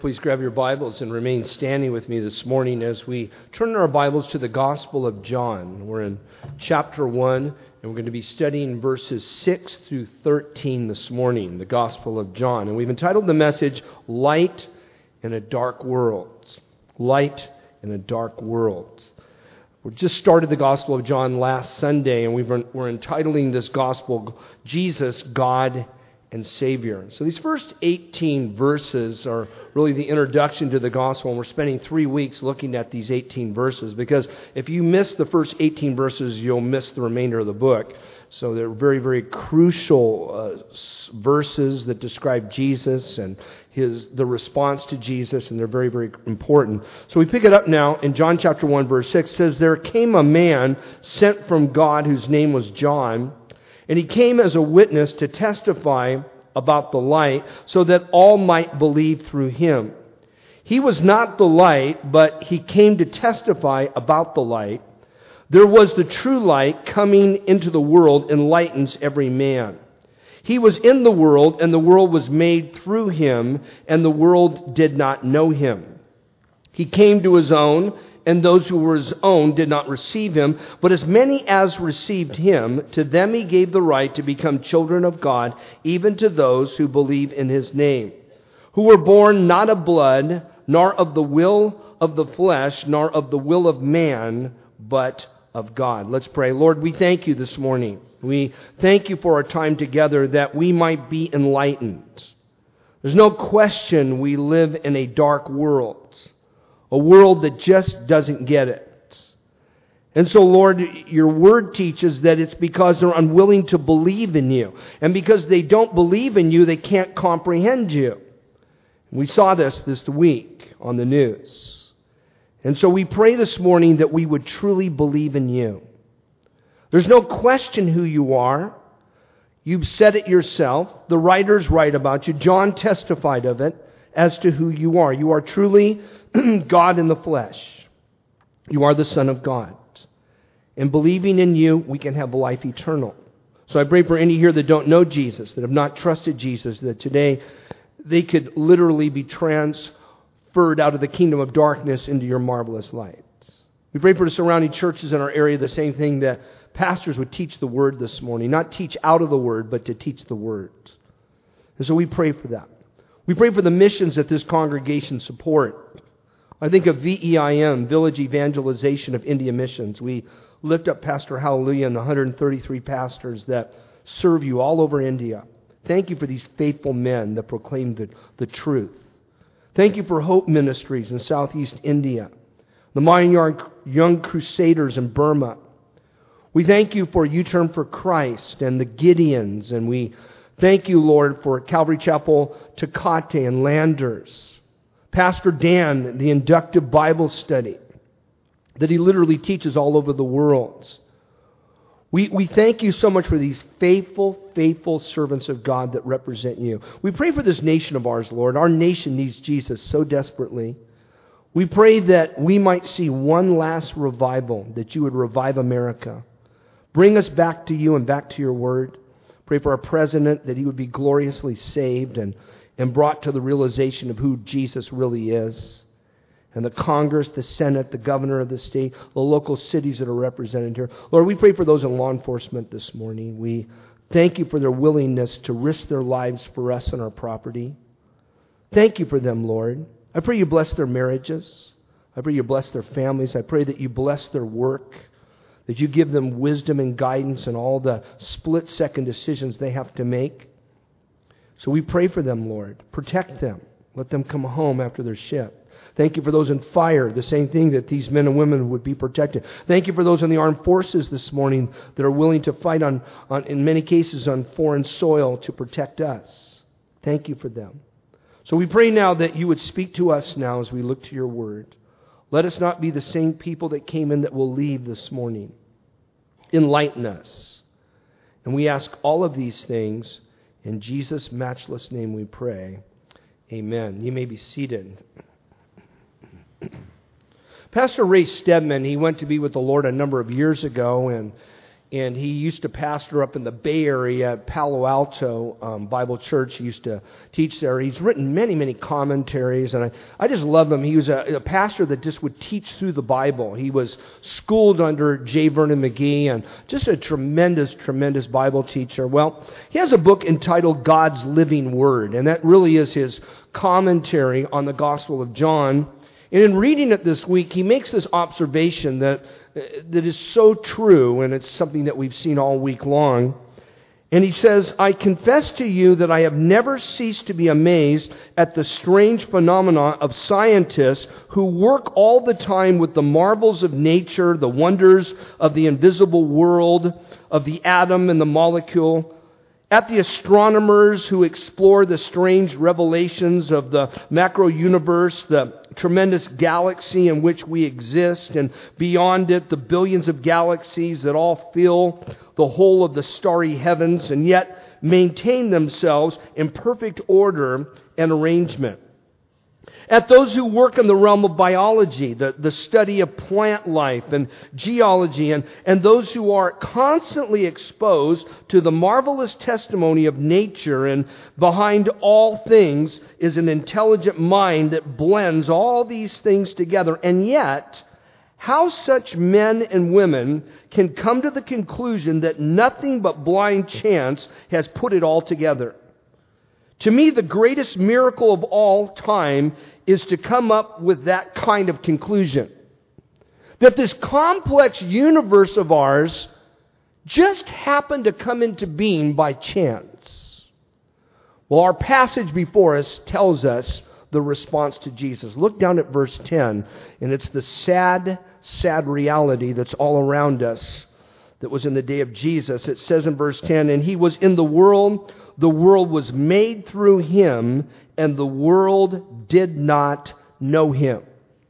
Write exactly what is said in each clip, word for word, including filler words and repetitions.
please grab your Bibles and remain standing with me this morning as we turn our Bibles to the Gospel of John. We're in chapter one, and we're going to be studying verses six through thirteen this morning, the Gospel of John. And we've entitled the message, Light in a Dark World. Light in a Dark World. We just started the Gospel of John last Sunday, and we've been, we're entitling this Gospel, Jesus, God and Savior. So these first eighteen verses are really the introduction to the Gospel, and we're spending three weeks looking at these eighteen verses, because if you miss the first eighteen verses, you'll miss the remainder of the book. So they're very, very crucial uh, verses that describe Jesus and his the response to Jesus, and they're very, very important. So we pick it up now in John chapter one, verse six. It says, "There came a man sent from God whose name was John, and he came as a witness to testify about the light, so that all might believe through him. He was not the light, but he came to testify about the light. There was the true light coming into the world, enlightens every man. He was in the world, and the world was made through him, and the world did not know him. He came to his own, and those who were his own did not receive him. But as many as received him, to them he gave the right to become children of God, even to those who believe in his name, who were born not of blood, nor of the will of the flesh, nor of the will of man, but of God." Let's pray. Lord, we thank you this morning. We thank you for our time together, that we might be enlightened. There's no question we live in a dark world. A world that just doesn't get it. And so, Lord, your word teaches that it's because they're unwilling to believe in you. And because they don't believe in you, they can't comprehend you. We saw this this week on the news. And so we pray this morning that we would truly believe in you. There's no question who you are. You've said it yourself. The writers write about you. John testified of it as to who you are. You are truly God in the flesh. You are the Son of God. And believing in you, we can have life eternal. So I pray for any here that don't know Jesus, that have not trusted Jesus, that today they could literally be transferred out of the kingdom of darkness into your marvelous light. We pray for the surrounding churches in our area, the same thing, that pastors would teach the Word this morning. Not teach out of the Word, but to teach the Word. And so we pray for that. We pray for the missions that this congregation support. I think of V E I M, Village Evangelization of India Missions. We lift up Pastor Hallelujah and the one hundred thirty-three pastors that serve you all over India. Thank you for these faithful men that proclaim the, the truth. Thank you for Hope Ministries in Southeast India, the Mayan Young Crusaders in Burma. We thank you for U-Turn for Christ and the Gideons, and we thank you, Lord, for Calvary Chapel Tecate and Landers. Pastor Dan, the inductive Bible study that he literally teaches all over the world. We, we thank you so much for these faithful, faithful servants of God that represent you. We pray for this nation of ours, Lord. Our nation needs Jesus so desperately. We pray that we might see one last revival, that you would revive America. Bring us back to you and back to your word. Pray for our president, that he would be gloriously saved and and brought to the realization of who Jesus really is. And the Congress, the Senate, the governor of the state, the local cities that are represented here. Lord, we pray for those in law enforcement this morning. We thank you for their willingness to risk their lives for us and our property. Thank you for them, Lord. I pray you bless their marriages. I pray you bless their families. I pray that you bless their work, that you give them wisdom and guidance in all the split-second decisions they have to make. So we pray for them, Lord. Protect them. Let them come home after their shift. Thank you for those in fire, the same thing, that these men and women would be protected. Thank you for those in the armed forces this morning that are willing to fight, on, on in many cases, on foreign soil to protect us. Thank you for them. So we pray now that you would speak to us now as we look to your word. Let us not be the same people that came in that will leave this morning. Enlighten us. And we ask all of these things in Jesus' matchless name we pray. Amen. You may be seated. Pastor Ray Stedman, he went to be with the Lord a number of years ago, and And he used to pastor up in the Bay Area at Palo Alto um, Bible Church. He used to teach there. He's written many, many commentaries, and I, I just love him. He was a, a pastor that just would teach through the Bible. He was schooled under J. Vernon McGee, and just a tremendous, tremendous Bible teacher. Well, he has a book entitled God's Living Word, and that really is his commentary on the Gospel of John. And in reading it this week, he makes this observation that that is so true, and it's something that we've seen all week long. And he says, I confess to you that I have never ceased to be amazed at the strange phenomena of scientists who work all the time with the marvels of nature, the wonders of the invisible world, of the atom and the molecule, at the astronomers who explore the strange revelations of the macro-universe, the tremendous galaxy in which we exist, and beyond it, the billions of galaxies that all fill the whole of the starry heavens, and yet maintain themselves in perfect order and arrangement. At those who work in the realm of biology, the, the study of plant life and geology, and, and those who are constantly exposed to the marvelous testimony of nature, and behind all things is an intelligent mind that blends all these things together. And yet, how such men and women can come to the conclusion that nothing but blind chance has put it all together. To me, the greatest miracle of all time is to come up with that kind of conclusion. That this complex universe of ours just happened to come into being by chance. Well, our passage before us tells us the response to Jesus. Look down at verse ten, and it's the sad, sad reality that's all around us that was in the day of Jesus. It says in verse ten, and he was in the world, the world was made through him, and the world did not know him.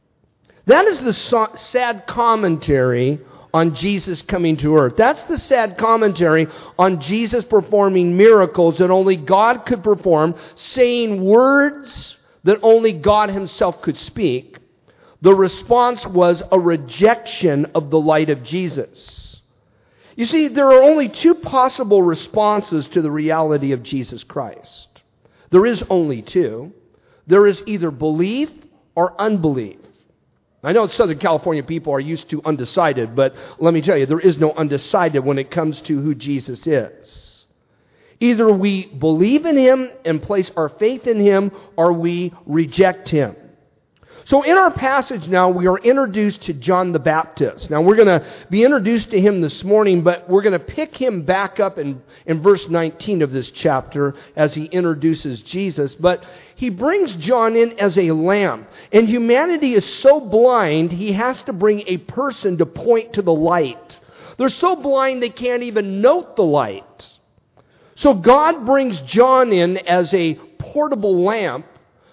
That is the so- sad commentary on Jesus coming to earth. That's the sad commentary on Jesus performing miracles that only God could perform, saying words that only God himself could speak. The response was a rejection of the light of Jesus. You see, there are only two possible responses to the reality of Jesus Christ. There is only two. There is either belief or unbelief. I know Southern California people are used to undecided, but let me tell you, there is no undecided when it comes to who Jesus is. Either we believe in him and place our faith in him, or we reject him. So in our passage now, we are introduced to John the Baptist. Now we're going to be introduced to him this morning, but we're going to pick him back up in, in verse nineteen of this chapter as he introduces Jesus. But he brings John in as a lamb. And humanity is so blind, he has to bring a person to point to the light. They're so blind they can't even note the light. So God brings John in as a portable lamp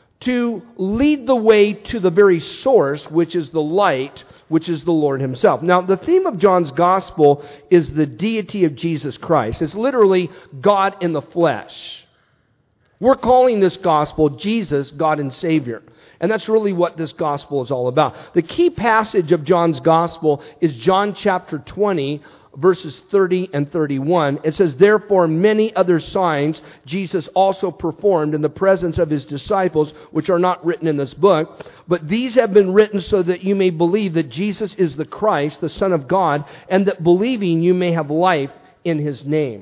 to lead the way to the very source, which is the light, which is the Lord himself. Now, the theme of John's gospel is the deity of Jesus Christ. It's literally God in the flesh. We're calling this gospel Jesus, God and Savior. And that's really what this gospel is all about. The key passage of John's gospel is John chapter twenty, verses thirty and thirty-one. It says, therefore many other signs Jesus also performed in the presence of his disciples, which are not written in this book, but these have been written so that you may believe that Jesus is the Christ, the Son of God, and that believing you may have life in his name.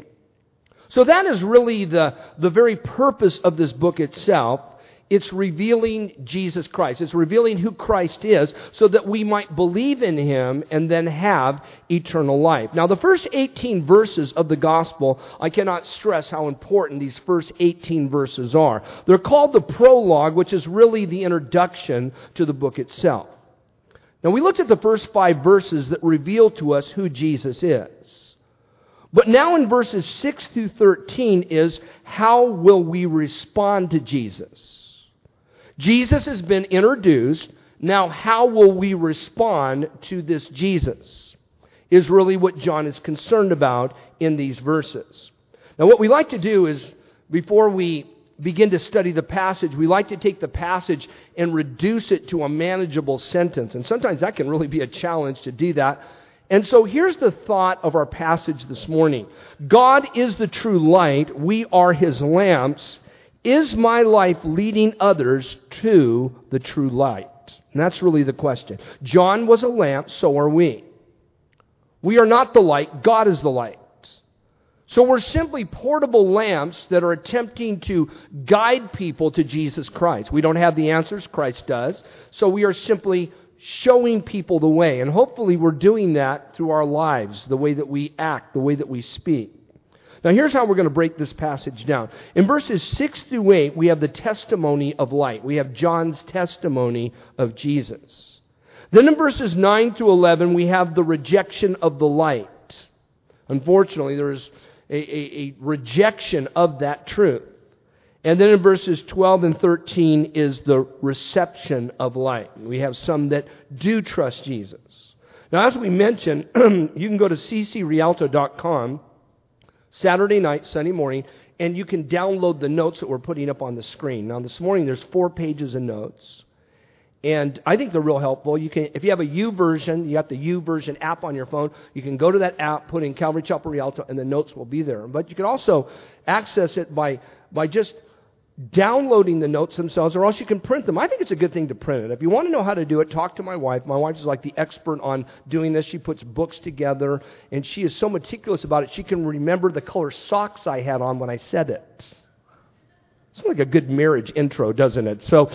So that is really the, the very purpose of this book itself. It's revealing Jesus Christ. It's revealing who Christ is so that we might believe in him and then have eternal life. Now, the first eighteen verses of the gospel, I cannot stress how important these first eighteen verses are. They're called the prologue, which is really the introduction to the book itself. Now, we looked at the first five verses that reveal to us who Jesus is. But now in verses six through thirteen is how will we respond to Jesus? Jesus has been introduced. Now, how will we respond to this Jesus? Is really what John is concerned about in these verses. Now, what we like to do is, before we begin to study the passage, we like to take the passage and reduce it to a manageable sentence. And sometimes that can really be a challenge to do that. And so here's the thought of our passage this morning. God is the true light. We are His lamps. Is my life leading others to the true light? And that's really the question. John was a lamp, so are we. We are not the light. God is the light. So we're simply portable lamps that are attempting to guide people to Jesus Christ. We don't have the answers. Christ does. So we are simply showing people the way. And hopefully we're doing that through our lives, the way that we act, the way that we speak. Now here's how we're going to break this passage down. In verses six through eight, we have the testimony of light. We have John's testimony of Jesus. Then in verses nine through eleven, we have the rejection of the light. Unfortunately, there is a, a, a rejection of that truth. And then in verses twelve and thirteen is the reception of light. We have some that do trust Jesus. Now, as we mentioned, you can go to c c rialto dot com Saturday night, Sunday morning, and you can download the notes that we're putting up on the screen. Now, this morning there's four pages of notes. And I think they're real helpful. You can, if you have a U version, you got the U version app on your phone, you can go to that app, put in Calvary Chapel Rialto, and the notes will be there. But you can also access it by, by just downloading the notes themselves, or else you can print them. I think it's a good thing to print it. If you want to know how to do it, talk to my wife. My wife is like the expert on doing this. She puts books together, and she is so meticulous about it, she can remember the color socks I had on when I said it. It's like a good marriage intro, doesn't it? So,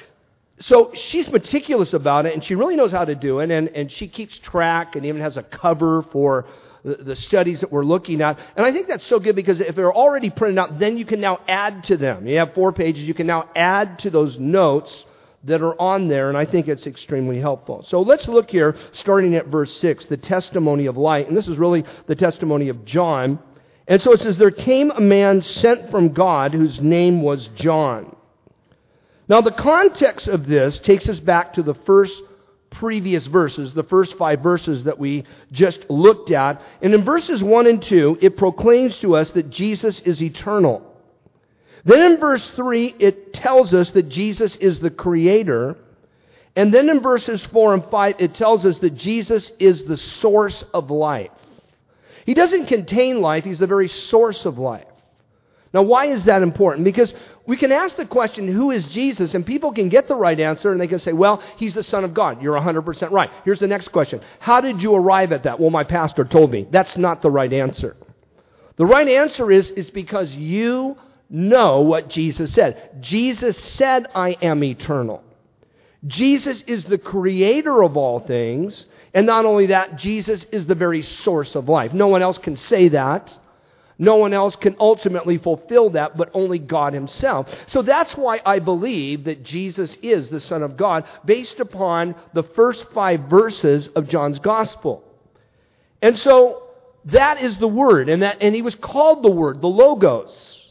so she's meticulous about it, and she really knows how to do it, and, and she keeps track and even has a cover for the, the studies that we're looking at. And I think that's so good because if they're already printed out, then you can now add to them. You have four pages, you can now add to those notes that are on there, and I think it's extremely helpful. So let's look here, starting at verse six, the testimony of light. And this is really the testimony of John. And so it says, there came a man sent from God whose name was John. Now the context of this takes us back to the first previous verses, the first five verses that we just looked at. And in verses one and two, it proclaims to us that Jesus is eternal. Then in verse three, it tells us that Jesus is the Creator. And then in verses four and five, it tells us that Jesus is the source of life. He doesn't contain life, He's the very source of life. Now, why is that important? Because we can ask the question, who is Jesus? And people can get the right answer, and they can say, well, He's the Son of God. You're one hundred percent right. Here's the next question. How did you arrive at that? Well, my pastor told me. That's not the right answer. The right answer is, is because you know what Jesus said. Jesus said, I am eternal. Jesus is the Creator of all things. And not only that, Jesus is the very source of life. No one else can say that. No one else can ultimately fulfill that, but only God Himself. So that's why I believe that Jesus is the Son of God, based upon the first five verses of John's Gospel. And so that is the Word, and that and He was called the Word, the Logos.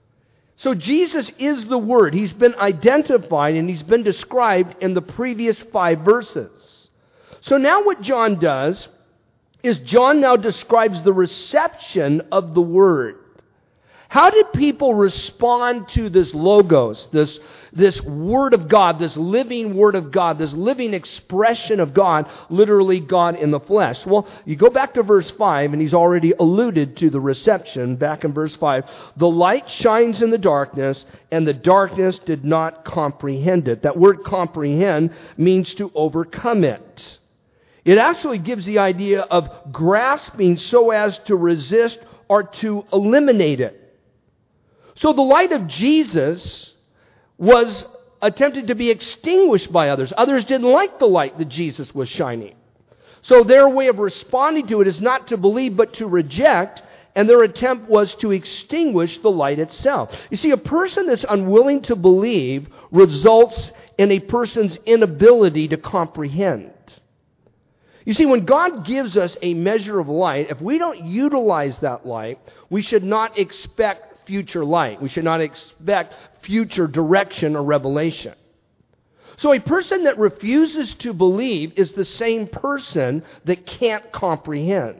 So Jesus is the Word. He's been identified and He's been described in the previous five verses. So now what John does is John now describes the reception of the Word. How did people respond to this Logos, this, this Word of God, this living Word of God, this living expression of God, literally God in the flesh? Well, you go back to verse five, and he's already alluded to the reception back in verse five. The light shines in the darkness, and the darkness did not comprehend it. That word comprehend means to overcome it. It actually gives the idea of grasping so as to resist or to eliminate it. So the light of Jesus was attempted to be extinguished by others. Others didn't like the light that Jesus was shining. So their way of responding to it is not to believe but to reject, and their attempt was to extinguish the light itself. You see, a person that's unwilling to believe results in a person's inability to comprehend. You see, when God gives us a measure of light, if we don't utilize that light, we should not expect future light. We should not expect future direction or revelation. So a person that refuses to believe is the same person that can't comprehend.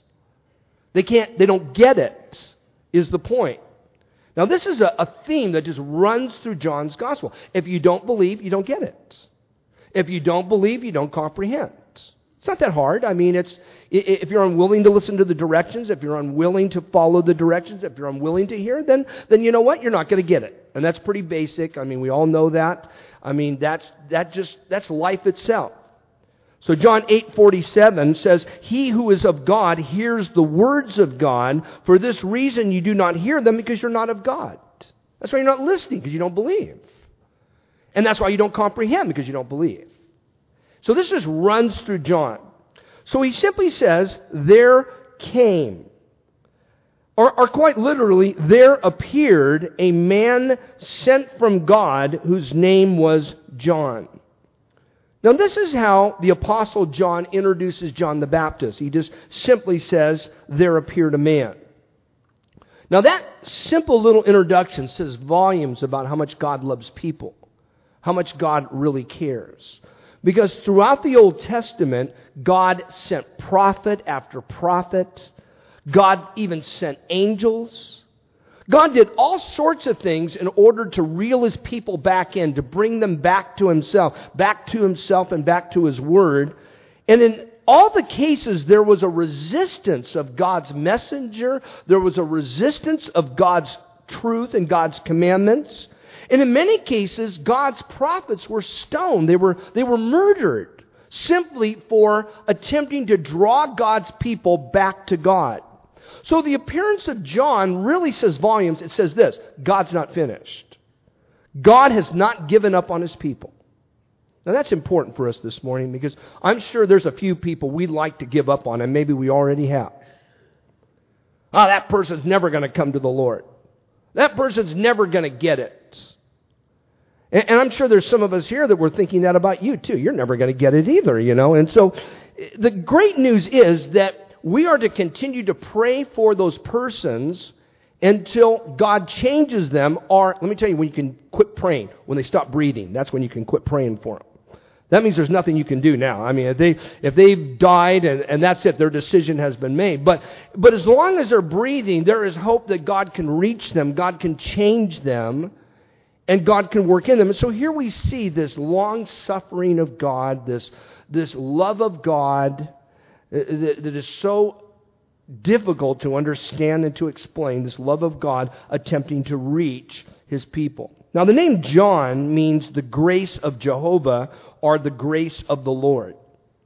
They can't, they don't get it, is the point. Now this is a, a theme that just runs through John's Gospel. If you don't believe, you don't get it. If you don't believe, you don't comprehend. It's not that hard. I mean, it's if you're unwilling to listen to the directions, if you're unwilling to follow the directions, if you're unwilling to hear, then then you know what? You're not going to get it. And that's pretty basic. I mean, we all know that. I mean, that's that just that's life itself. So John eight forty-seven says, "He who is of God hears the words of God. For this reason you do not hear them, because you're not of God." That's why you're not listening, because you don't believe. And that's why you don't comprehend, because you don't believe. So this just runs through John. So he simply says, there came, or, or quite literally, there appeared a man sent from God whose name was John. Now this is how the Apostle John introduces John the Baptist. He just simply says, there appeared a man. Now that simple little introduction says volumes about how much God loves people, how much God really cares. Because throughout the Old Testament, God sent prophet after prophet. God even sent angels. God did all sorts of things in order to reel His people back in, to bring them back to Himself, back to Himself and back to His Word. And in all the cases, there was a resistance of God's messenger. There was a resistance of God's truth and God's commandments. And in many cases, God's prophets were stoned. They were, they were murdered simply for attempting to draw God's people back to God. So the appearance of John really says volumes. It says this: God's not finished. God has not given up on His people. Now that's important for us this morning, because I'm sure there's a few people we'd like to give up on, and maybe we already have. Oh, that person's never going to come to the Lord. That person's never going to get it. And, and I'm sure there's some of us here that were thinking that about you too. You're never going to get it either, you know. And so the great news is that we are to continue to pray for those persons until God changes them. Or, let me tell you when you can quit praying, when they stop breathing. That's when you can quit praying for them. That means there's nothing you can do now. I mean, if, they, if they've died and, and that's it, their decision has been made. But, but as long as they're breathing, there is hope that God can reach them, God can change them, and God can work in them. And so here we see this long suffering of God, this, this love of God that, that is so difficult to understand and to explain, this love of God attempting to reach His people. Now the name John means the grace of Jehovah, or the grace of the Lord.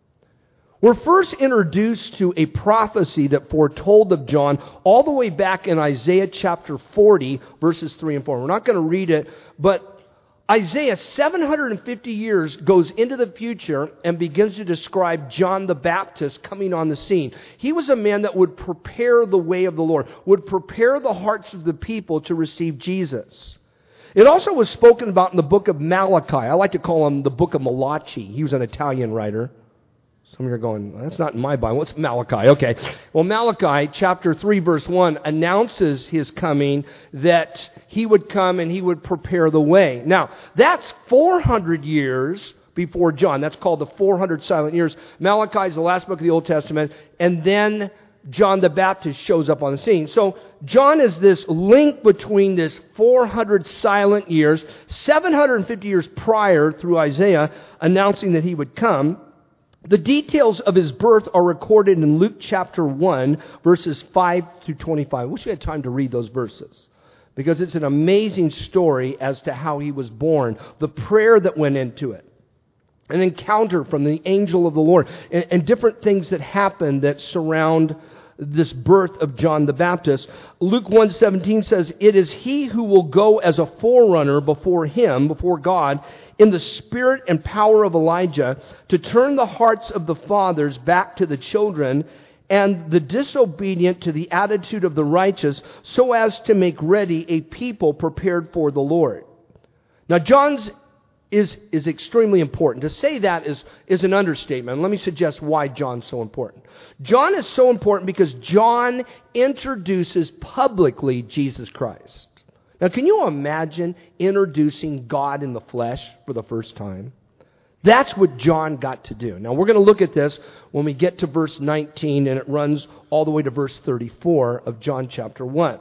We're first introduced to a prophecy that foretold of John all the way back in Isaiah chapter forty, verses three and four. We're not going to read it, but Isaiah, seven hundred fifty years, goes into the future and begins to describe John the Baptist coming on the scene. He was a man that would prepare the way of the Lord, would prepare the hearts of the people to receive Jesus. It also was spoken about in the book of Malachi. I like to call him the book of Malachi. He was an Italian writer. Some of you are going, that's not in my Bible. What's Malachi? Okay. Well, Malachi chapter three verse one announces his coming, that he would come and he would prepare the way. Now, that's four hundred years before John. That's called the four hundred silent years. Malachi is the last book of the Old Testament, and then John the Baptist shows up on the scene. So John is this link between this four hundred silent years, seven hundred fifty years prior through Isaiah, announcing that he would come. The details of his birth are recorded in Luke chapter one, verses five through twenty-five. I wish we had time to read those verses, because it's an amazing story as to how he was born, the prayer that went into it, an encounter from the angel of the Lord, and, and different things that happened that surround this birth of John the Baptist. Luke one seventeen says, "It is he who will go as a forerunner before him, before God, in the spirit and power of Elijah, to turn the hearts of the fathers back to the children, and the disobedient to the attitude of the righteous, so as to make ready a people prepared for the Lord." Now, John's is, is extremely important. To say that is, is an understatement. Let me suggest why John's so important. John is so important because John introduces publicly Jesus Christ. Now, can you imagine introducing God in the flesh for the first time? That's what John got to do. Now, we're going to look at this when we get to verse nineteen, and it runs all the way to verse thirty-four of John chapter one.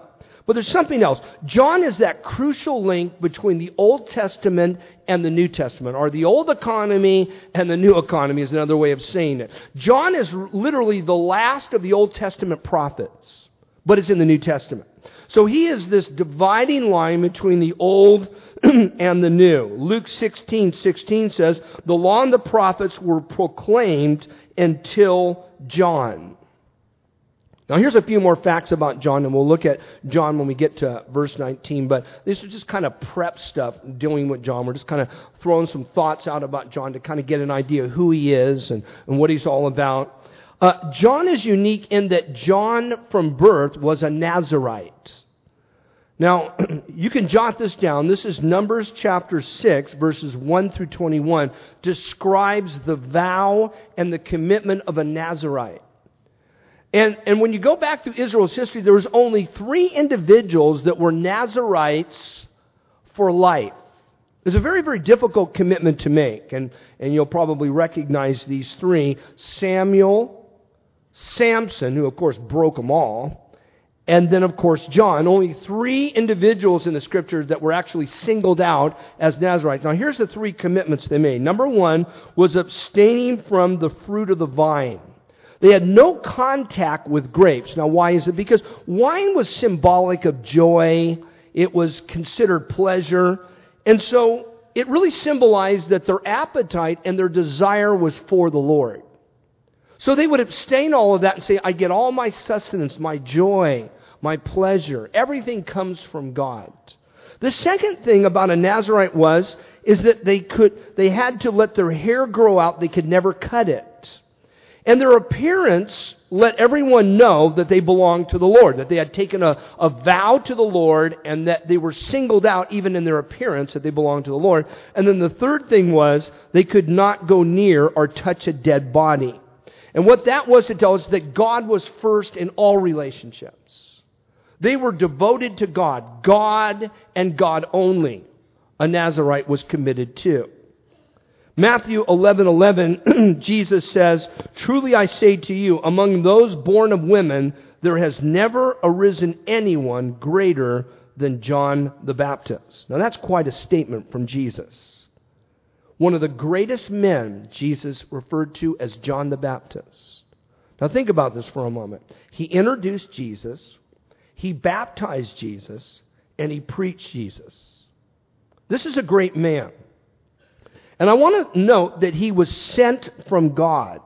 But there's something else. John is that crucial link between the Old Testament and the New Testament, or the old economy and the new economy is another way of saying it. John is literally the last of the Old Testament prophets, but it's in the New Testament. So he is this dividing line between the old and the new. Luke sixteen sixteen says, the law and the prophets were proclaimed until John. Now here's a few more facts about John, and we'll look at John when we get to verse nineteen, but this is just kind of prep stuff dealing with John. We're just kind of throwing some thoughts out about John to kind of get an idea of who he is and, and what he's all about. Uh, John is unique in that John from birth was a Nazirite. Now, you can jot this down. This is Numbers chapter six, verses one through twenty-one, describes the vow and the commitment of a Nazirite. And, and when you go back through Israel's history, there was only three individuals that were Nazirites for life. It's a very, very difficult commitment to make. And, and you'll probably recognize these three. Samuel, Samson, who of course broke them all, and then of course John. Only three individuals in the Scriptures that were actually singled out as Nazirites. Now here's the three commitments they made. Number one was abstaining from the fruit of the vine. They had no contact with grapes. Now, why is it? Because wine was symbolic of joy. It was considered pleasure. And so it really symbolized that their appetite and their desire was for the Lord. So they would abstain all of that and say, I get all my sustenance, my joy, my pleasure. Everything comes from God. The second thing about a Nazirite was, is that they could, they had to let their hair grow out. They could never cut it. And their appearance let everyone know that they belonged to the Lord, that they had taken a, a vow to the Lord, and that they were singled out even in their appearance, that they belonged to the Lord. And then the third thing was they could not go near or touch a dead body. And what that was to tell us that God was first in all relationships. They were devoted to God, God and God only. A Nazirite was committed to. Matthew eleven eleven, Jesus says, truly I say to you, among those born of women, there has never arisen anyone greater than John the Baptist. Now that's quite a statement from Jesus. One of the greatest men Jesus referred to as John the Baptist. Now think about this for a moment. He introduced Jesus, he baptized Jesus, and he preached Jesus. This is a great man. And I want to note that he was sent from God.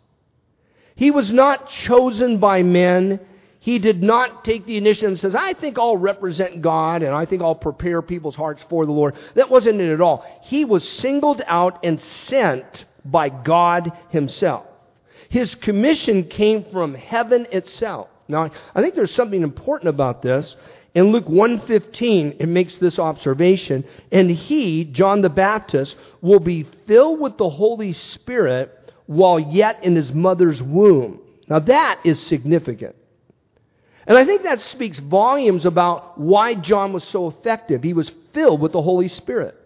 He was not chosen by men. He did not take the initiative and says, I think I'll represent God and I think I'll prepare people's hearts for the Lord. That wasn't it at all. He was singled out and sent by God himself. His commission came from heaven itself. Now, I think there's something important about this. In Luke one fifteen, it makes this observation, and he, John the Baptist, will be filled with the Holy Spirit while yet in his mother's womb. Now that is significant. And I think that speaks volumes about why John was so effective. He was filled with the Holy Spirit.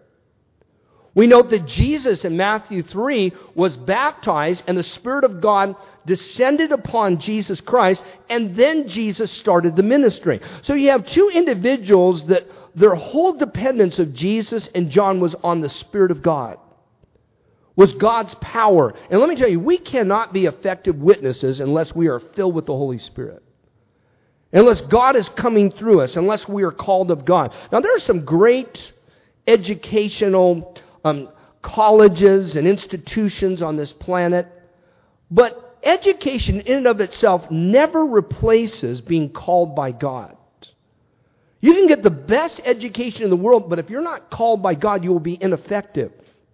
We note that Jesus in Matthew three was baptized and the Spirit of God descended upon Jesus Christ, and then Jesus started the ministry. So you have two individuals that their whole dependence of Jesus and John was on the Spirit of God. Was God's power. And let me tell you, we cannot be effective witnesses unless we are filled with the Holy Spirit. Unless God is coming through us, unless we are called of God. Now there are some great educational um, colleges and institutions on this planet, but education in and of itself never replaces being called by God. You can get the best education in the world, but if you're not called by God, you will be ineffective.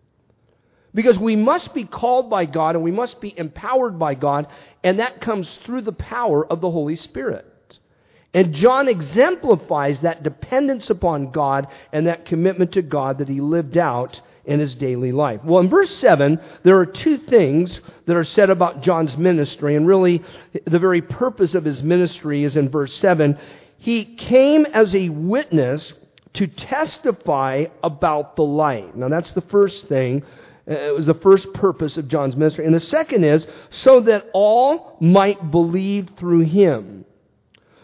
Because we must be called by God and we must be empowered by God, and that comes through the power of the Holy Spirit. And John exemplifies that dependence upon God and that commitment to God that he lived out in his daily life. Well, in verse seven, there are two things that are said about John's ministry, and really the very purpose of his ministry is in verse seven. He came as a witness to testify about the light. Now that's the first thing. It was the first purpose of John's ministry. And the second is so that all might believe through him.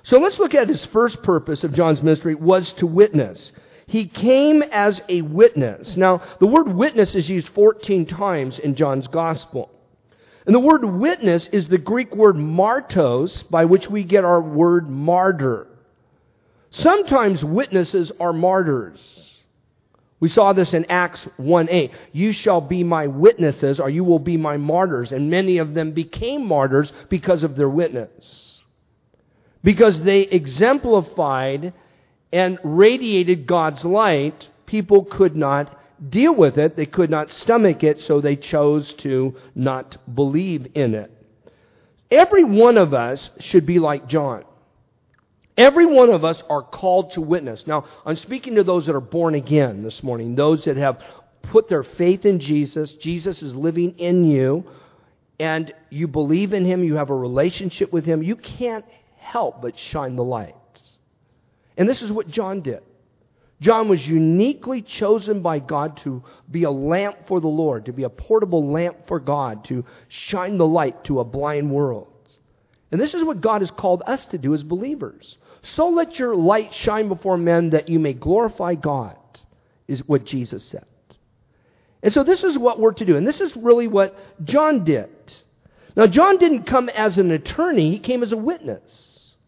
So let's look at his first purpose of John's ministry was to witness. He came as a witness. Now, the word witness is used fourteen times in John's gospel. And the word witness is the Greek word martos, by which we get our word martyr. Sometimes witnesses are martyrs. We saw this in Acts one eight. You shall be my witnesses, or you will be my martyrs. And many of them became martyrs because of their witness. Because they exemplified and radiated God's light, people could not deal with it. They could not stomach it, so they chose to not believe in it. Every one of us should be like John. Every one of us are called to witness. Now, I'm speaking to those that are born again this morning, those that have put their faith in Jesus. Jesus is living in you, and you believe in Him, you have a relationship with Him. You can't help but shine the light. And this is what John did. John was uniquely chosen by God to be a lamp for the Lord, to be a portable lamp for God, to shine the light to a blind world. And this is what God has called us to do as believers. So let your light shine before men that you may glorify God, is what Jesus said. And so this is what we're to do. And this is really what John did. Now, John didn't come as an attorney. He came as a witness.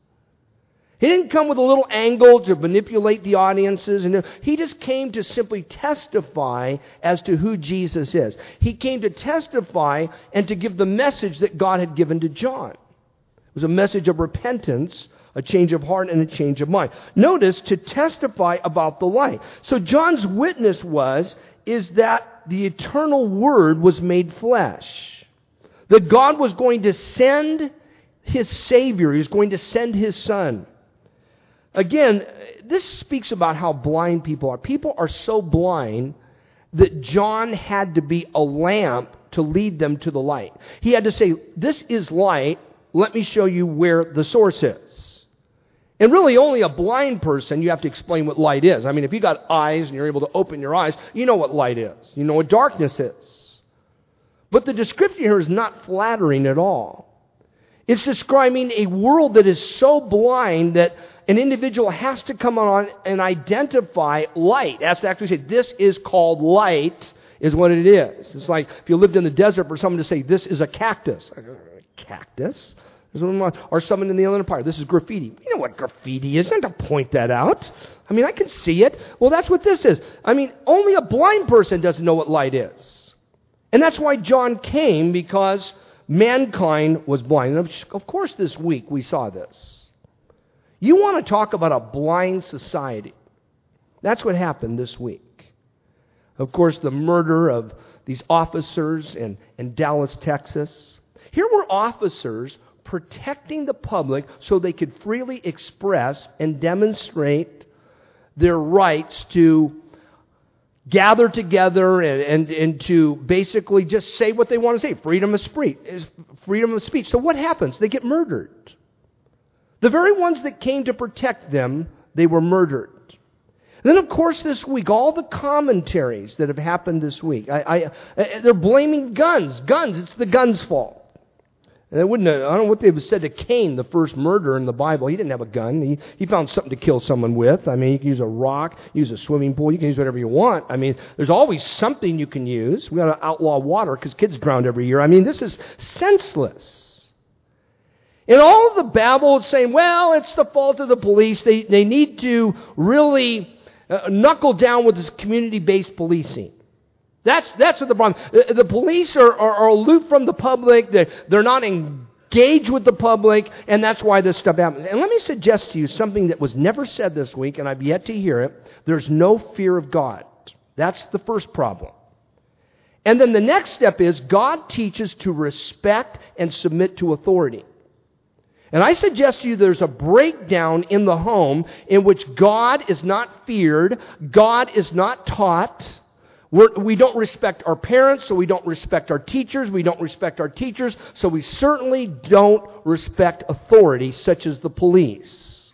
He didn't come with a little angle to manipulate the audiences. And he just came to simply testify as to who Jesus is. He came to testify and to give the message that God had given to John. It was a message of repentance, a change of heart, and a change of mind. Notice, to testify about the light. So John's witness was, is that the eternal Word was made flesh. That God was going to send His Savior. He was going to send His Son. Again, this speaks about how blind people are. People are so blind that John had to be a lamp to lead them to the light. He had to say, this is light. Let me show you where the source is. And really, only a blind person, you have to explain what light is. I mean, if you got eyes and you're able to open your eyes, you know what light is. You know what darkness is. But the description here is not flattering at all. It's describing a world that is so blind that an individual has to come on and identify light. Has to actually say, this is called light, is what it is. It's like if you lived in the desert for someone to say, this is a cactus. Cactus? Or someone in the Inland Empire, this is graffiti. You know what graffiti is. You don't have to point that out. I mean, I can see it. Well, that's what this is. I mean, only a blind person doesn't know what light is. And that's why John came, because mankind was blind. And of course, this week we saw this. You want to talk about a blind society. That's what happened this week. Of course, the murder of these officers in, in Dallas, Texas. Here were officers protecting the public so they could freely express and demonstrate their rights to gather together and, and, and to basically just say what they want to say. Freedom of speech. Freedom of speech. So what happens? They get murdered. The very ones that came to protect them, they were murdered. And then, of course, this week, all the commentaries that have happened this week, I, I, they're blaming guns. Guns, it's the guns' fault. And they wouldn't have, I don't know what they said to Cain, the first murderer in the Bible. He didn't have a gun. He, he found something to kill someone with. I mean, you can use a rock, use a swimming pool. You can use whatever you want. I mean, there's always something you can use. We got to outlaw water because kids drown every year. I mean, this is senseless. And all of the babble is saying, well, it's the fault of the police. They, they need to really uh, knuckle down with this community-based policing. That's that's what the problem. The, the police are, are, are aloof from the public. They're, they're not engaged with the public, and that's why this stuff happens. And let me suggest to you something that was never said this week, and I've yet to hear it. There's no fear of God. That's the first problem. And then the next step is God teaches to respect and submit to authority. And I suggest to you there's a breakdown in the home in which God is not feared, God is not taught. We're, we don't respect our parents, so we don't respect our teachers. We don't respect our teachers, so we certainly don't respect authority, such as the police.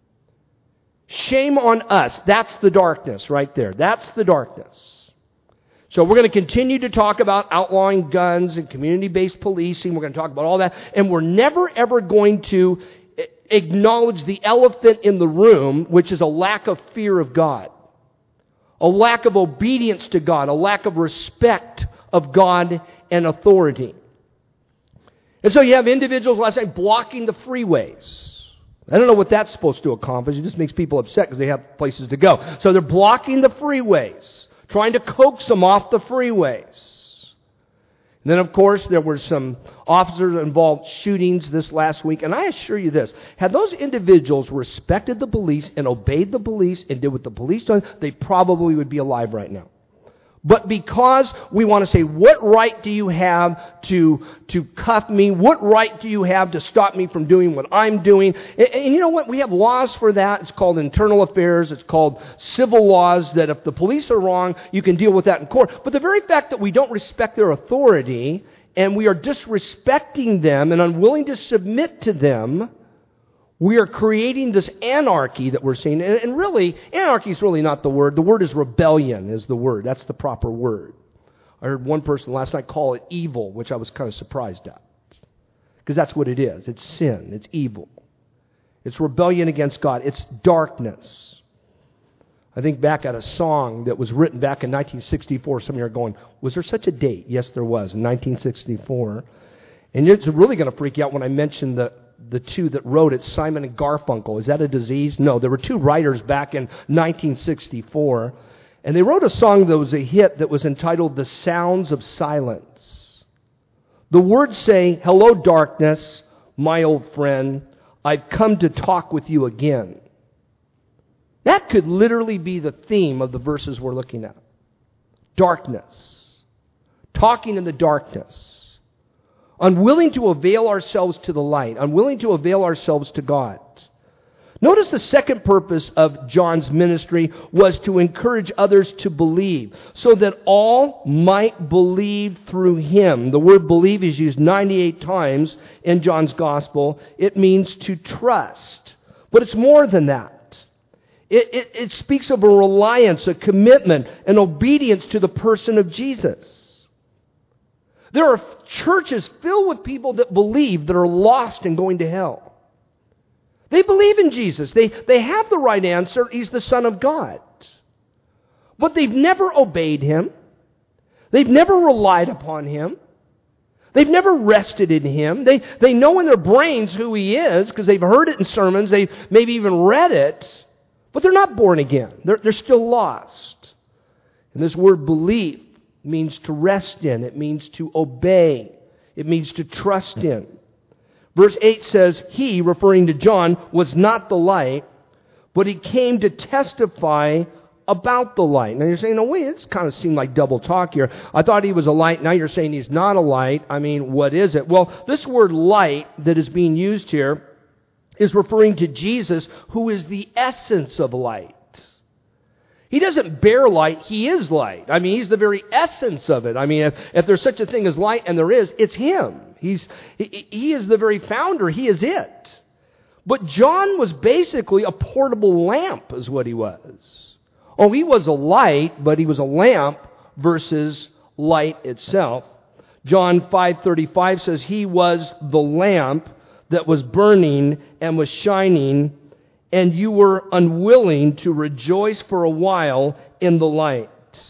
Shame on us. That's the darkness right there. That's the darkness. So we're going to continue to talk about outlawing guns and community-based policing. We're going to talk about all that. And we're never, ever going to acknowledge the elephant in the room, which is a lack of fear of God, a lack of obedience to God, a lack of respect of God and authority. And so you have individuals, last night, blocking the freeways. I don't know what that's supposed to accomplish. It just makes people upset because they have places to go. So they're blocking the freeways, trying to coax them off the freeways. And then, of course, there were some officers involved shootings this last week. And I assure you this, had those individuals respected the police and obeyed the police and did what the police done, they probably would be alive right now. But because we want to say, what right do you have to, to cuff me? What right do you have to stop me from doing what I'm doing? And, and you know what? We have laws for that. It's called internal affairs. It's called civil laws, that if the police are wrong, you can deal with that in court. But the very fact that we don't respect their authority and we are disrespecting them and unwilling to submit to them, we are creating this anarchy that we're seeing. And really, anarchy is really not the word. The word is rebellion is the word. That's the proper word. I heard one person last night call it evil, which I was kind of surprised at. Because that's what it is. It's sin. It's evil. It's rebellion against God. It's darkness. I think back at a song that was written back in nineteen sixty-four. Some of you are going, was there such a date? Yes, there was, in nineteen sixty-four. And it's really going to freak you out when I mention the the two that wrote it, Simon and Garfunkel. Is that a disease? No, there were two writers back in nineteen sixty-four, and they wrote a song that was a hit that was entitled The Sounds of Silence. The words say, "Hello, darkness, my old friend. I've come to talk with you again." That could literally be the theme of the verses we're looking at. Darkness. Talking in the darkness. Unwilling to avail ourselves to the light. Unwilling to avail ourselves to God. Notice the second purpose of John's ministry was to encourage others to believe, so that all might believe through him. The word believe is used ninety-eight times in John's gospel. It means to trust. But it's more than that. It, it, it speaks of a reliance, a commitment, an obedience to the person of Jesus. There are churches filled with people that believe that are lost and going to hell. They believe in Jesus. They, they have the right answer. He's the Son of God. But they've never obeyed Him. They've never relied upon Him. They've never rested in Him. They, they know in their brains who He is because they've heard it in sermons. They've maybe even read it. But they're not born again. They're, they're still lost. And this word belief means to rest in. It means to obey. It means to trust in. Verse eight says, He, referring to John, was not the light, but He came to testify about the light. Now you're saying, no, wait, it's kind of seemed like double talk here. I thought He was a light. Now you're saying He's not a light. I mean, what is it? Well, this word light that is being used here is referring to Jesus, who is the essence of light. He doesn't bear light, He is light. I mean, He's the very essence of it. I mean, if, if there's such a thing as light, and there is, it's Him. He's, he, he is the very founder. He is it. But John was basically a portable lamp, is what he was. Oh, he was a light, but he was a lamp versus light itself. John five thirty-five says, He was the lamp that was burning and was shining, and you were unwilling to rejoice for a while in the light.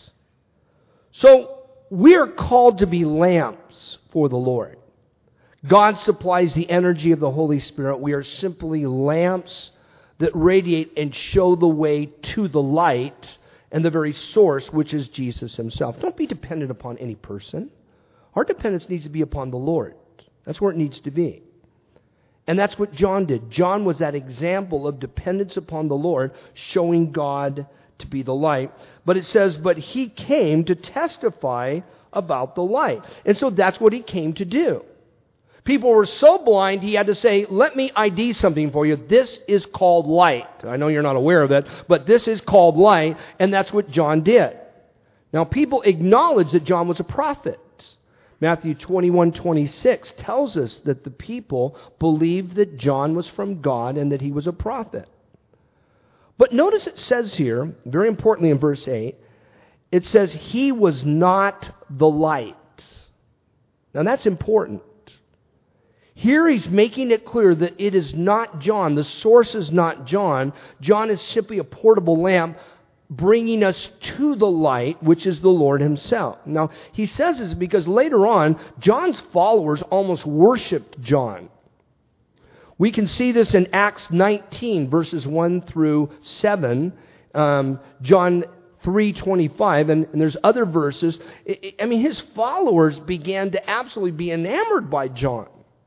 So, we are called to be lamps for the Lord. God supplies the energy of the Holy Spirit. We are simply lamps that radiate and show the way to the light and the very source, which is Jesus Himself. Don't be dependent upon any person. Our dependence needs to be upon the Lord. That's where it needs to be. And that's what John did. John was that example of dependence upon the Lord, showing God to be the light. But it says, but He came to testify about the light. And so that's what He came to do. People were so blind, He had to say, let me I D something for you. This is called light. I know you're not aware of it, but this is called light, and that's what John did. Now, people acknowledge that John was a prophet. Matthew twenty-one twenty-six tells us that the people believed that John was from God and that he was a prophet. But notice it says here, very importantly in verse eight, it says, He was not the light. Now that's important. Here he's making it clear that it is not John. The source is not John. John is simply a portable lamp bringing us to the light, which is the Lord himself. Now, he says this because later on, John's followers almost worshiped John. We can see this in Acts nineteen, verses one through seven, um, John three twenty-five, and, and there's other verses. I, I mean, his followers began to absolutely be enamored by John.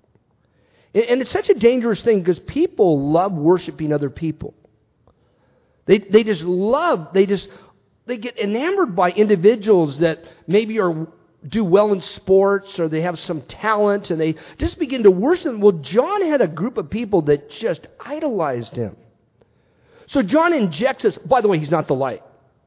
And it's such a dangerous thing because people love worshiping other people. They they just love, they just, they get enamored by individuals that maybe are do well in sports or they have some talent and they just begin to worship them. Well, John had a group of people that just idolized him. So John injects us. By the way, he's not the light.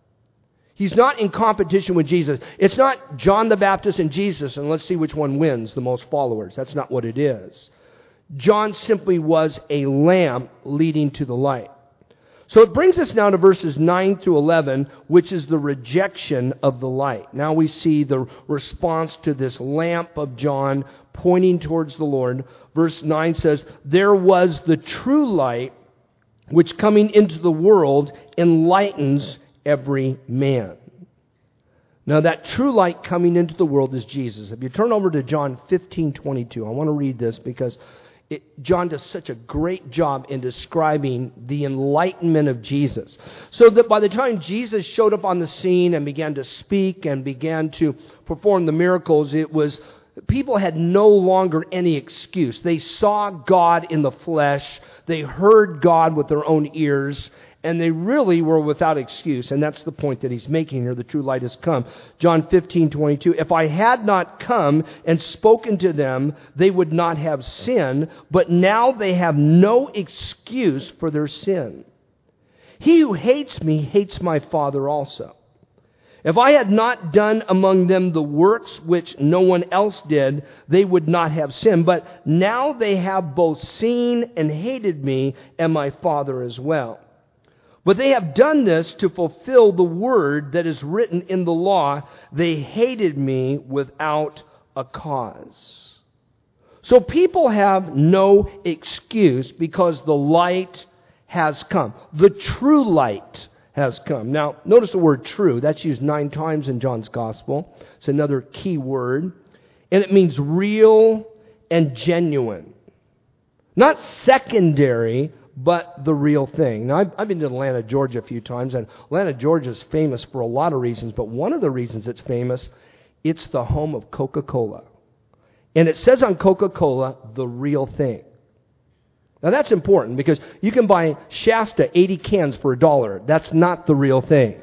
He's not in competition with Jesus. It's not John the Baptist and Jesus and let's see which one wins the most followers. That's not what it is. John simply was a lamp leading to the light. So it brings us now to verses nine through eleven, which is the rejection of the light. Now we see the response to this lamp of John pointing towards the Lord. Verse nine says, "There was the true light, which coming into the world enlightens every man." Now that true light coming into the world is Jesus. If you turn over to John fifteen twenty-two, I want to read this because It, John does such a great job in describing the enlightenment of Jesus. So that by the time Jesus showed up on the scene and began to speak and began to perform the miracles, it was, people had no longer any excuse. They saw God in the flesh. They heard God with their own ears. And they really were without excuse. And that's the point that he's making here. The true light has come. John fifteen twenty-two. "If I had not come and spoken to them, they would not have sin. But now they have no excuse for their sin. He who hates me hates my Father also. If I had not done among them the works which no one else did, they would not have sin. But now they have both seen and hated me and my Father as well. But they have done this to fulfill the word that is written in the law. They hated me without a cause." So people have no excuse because the light has come. The true light has come. Now, notice the word true. That's used nine times in John's gospel. It's another key word. And it means real and genuine. Not secondary, but the real thing. Now, I've, I've been to Atlanta, Georgia a few times, and Atlanta, Georgia is famous for a lot of reasons, but one of the reasons it's famous, it's the home of Coca-Cola. And it says on Coca-Cola, the real thing. Now, that's important because you can buy Shasta eighty cans for a dollar. That's not the real thing.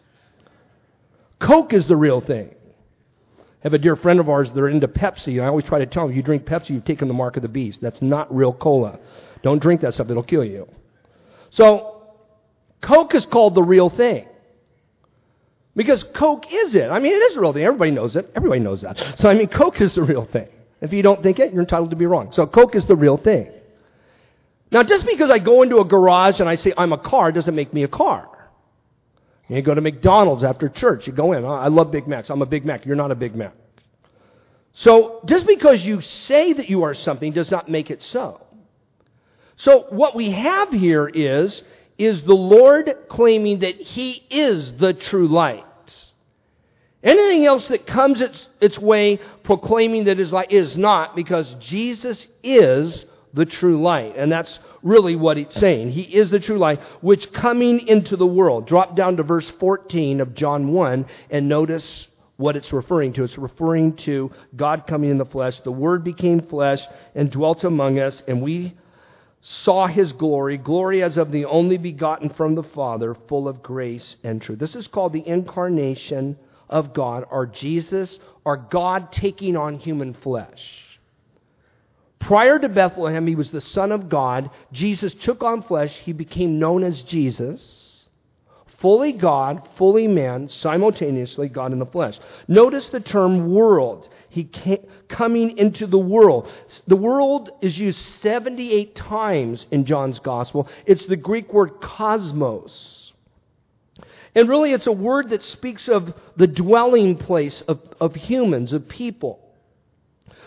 Coke is the real thing. I have a dear friend of ours, they're into Pepsi, and I always try to tell them, you drink Pepsi, you've taken the mark of the beast. That's not real cola. Don't drink that stuff, it'll kill you. So, Coke is called the real thing. Because Coke is it. I mean, it is the real thing. Everybody knows it. Everybody knows that. So, I mean, Coke is the real thing. If you don't think it, you're entitled to be wrong. So, Coke is the real thing. Now, just because I go into a garage and I say I'm a car doesn't make me a car. You go to McDonald's after church. You go in. I love Big Macs. I'm a Big Mac. You're not a Big Mac. So, just because you say that you are something does not make it so. So what we have here is, is the Lord claiming that He is the true light. Anything else that comes its, its way proclaiming that His light is not, because Jesus is the true light. And that's really what it's saying. He is the true light, which coming into the world. Drop down to verse fourteen of John one and notice what it's referring to. It's referring to God coming in the flesh. The Word became flesh and dwelt among us, and we saw His glory, glory as of the only begotten from the Father, full of grace and truth. This is called the incarnation of God, or Jesus, or God taking on human flesh. Prior to Bethlehem, He was the Son of God. Jesus took on flesh. He became known as Jesus. Fully God, fully man, simultaneously God in the flesh. Notice the term world. He came, coming into the world. The world is used seventy-eight times in John's gospel. It's the Greek word cosmos. And really it's a word that speaks of the dwelling place of, of humans, of people.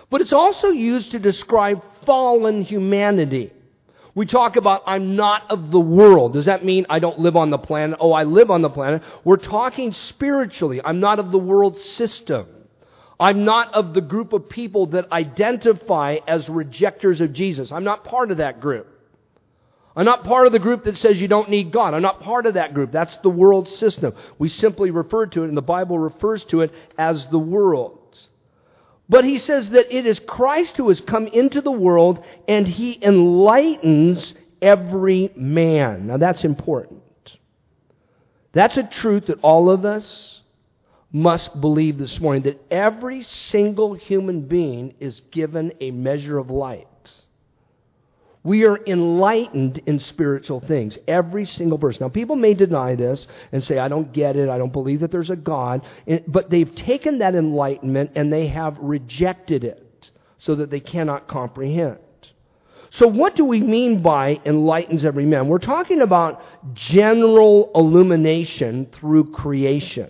But it's also used to describe fallen humanity. We talk about, I'm not of the world. Does that mean I don't live on the planet? Oh, I live on the planet. We're talking spiritually. I'm not of the world system. I'm not of the group of people that identify as rejectors of Jesus. I'm not part of that group. I'm not part of the group that says you don't need God. I'm not part of that group. That's the world system. We simply refer to it, and the Bible refers to it as the world. But he says that it is Christ who has come into the world and he enlightens every man. Now that's important. That's a truth that all of us must believe this morning, that every single human being is given a measure of light. We are enlightened in spiritual things, every single person. Now, people may deny this and say, I don't get it, I don't believe that there's a God. But they've taken that enlightenment and they have rejected it so that they cannot comprehend. So what do we mean by enlightens every man? We're talking about general illumination through creation.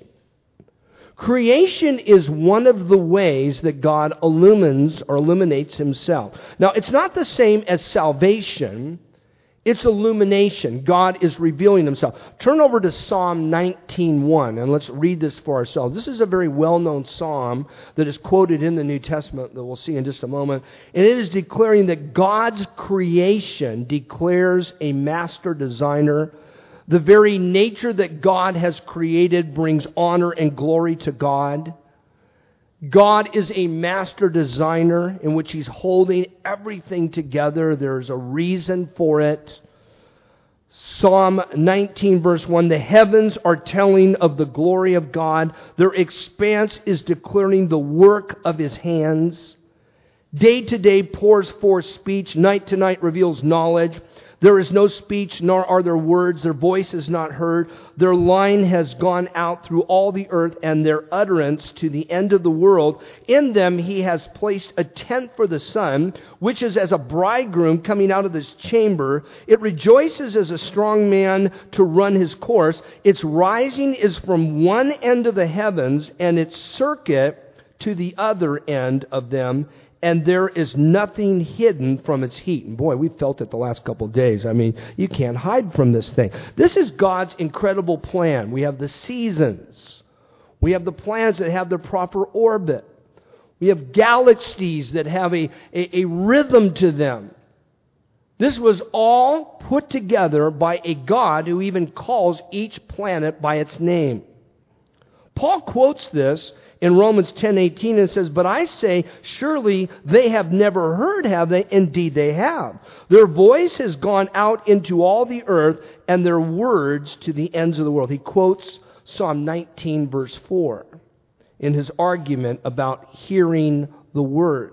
Creation is one of the ways that God illumines or illuminates himself. Now, it's not the same as salvation. It's illumination. God is revealing himself. Turn over to Psalm nineteen one, and let's read this for ourselves. This is a very well-known psalm that is quoted in the New Testament that we'll see in just a moment. And it is declaring that God's creation declares a master designer. The very nature that God has created brings honor and glory to God. God is a master designer in which he's holding everything together. There's a reason for it. Psalm nineteen verse one, the heavens are telling of the glory of God. Their expanse is declaring the work of his hands. Day to day pours forth speech. Night to night reveals knowledge. There is no speech, nor are there words. Their voice is not heard. Their line has gone out through all the earth, and their utterance to the end of the world. In them he has placed a tent for the sun, which is as a bridegroom coming out of his chamber. It rejoices as a strong man to run his course. Its rising is from one end of the heavens, and its circuit to the other end of them. And there is nothing hidden from its heat. And boy, we felt it the last couple of days. I mean, you can't hide from this thing. This is God's incredible plan. We have the seasons. We have the planets that have their proper orbit. We have galaxies that have a, a, a rhythm to them. This was all put together by a God who even calls each planet by its name. Paul quotes this in Romans ten eighteen, and says, but I say, surely they have never heard, have they? Indeed they have. Their voice has gone out into all the earth, and their words to the ends of the world. He quotes Psalm nineteen, verse four, in his argument about hearing the word.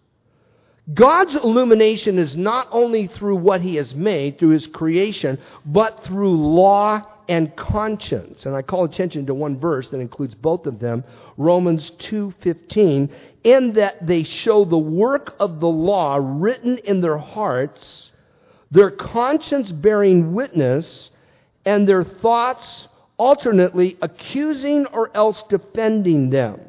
God's illumination is not only through what he has made, through his creation, but through law and conscience. And I call attention to one verse that includes both of them, Romans two fifteen, in that they show the work of the law written in their hearts, their conscience bearing witness, and their thoughts alternately accusing or else defending them.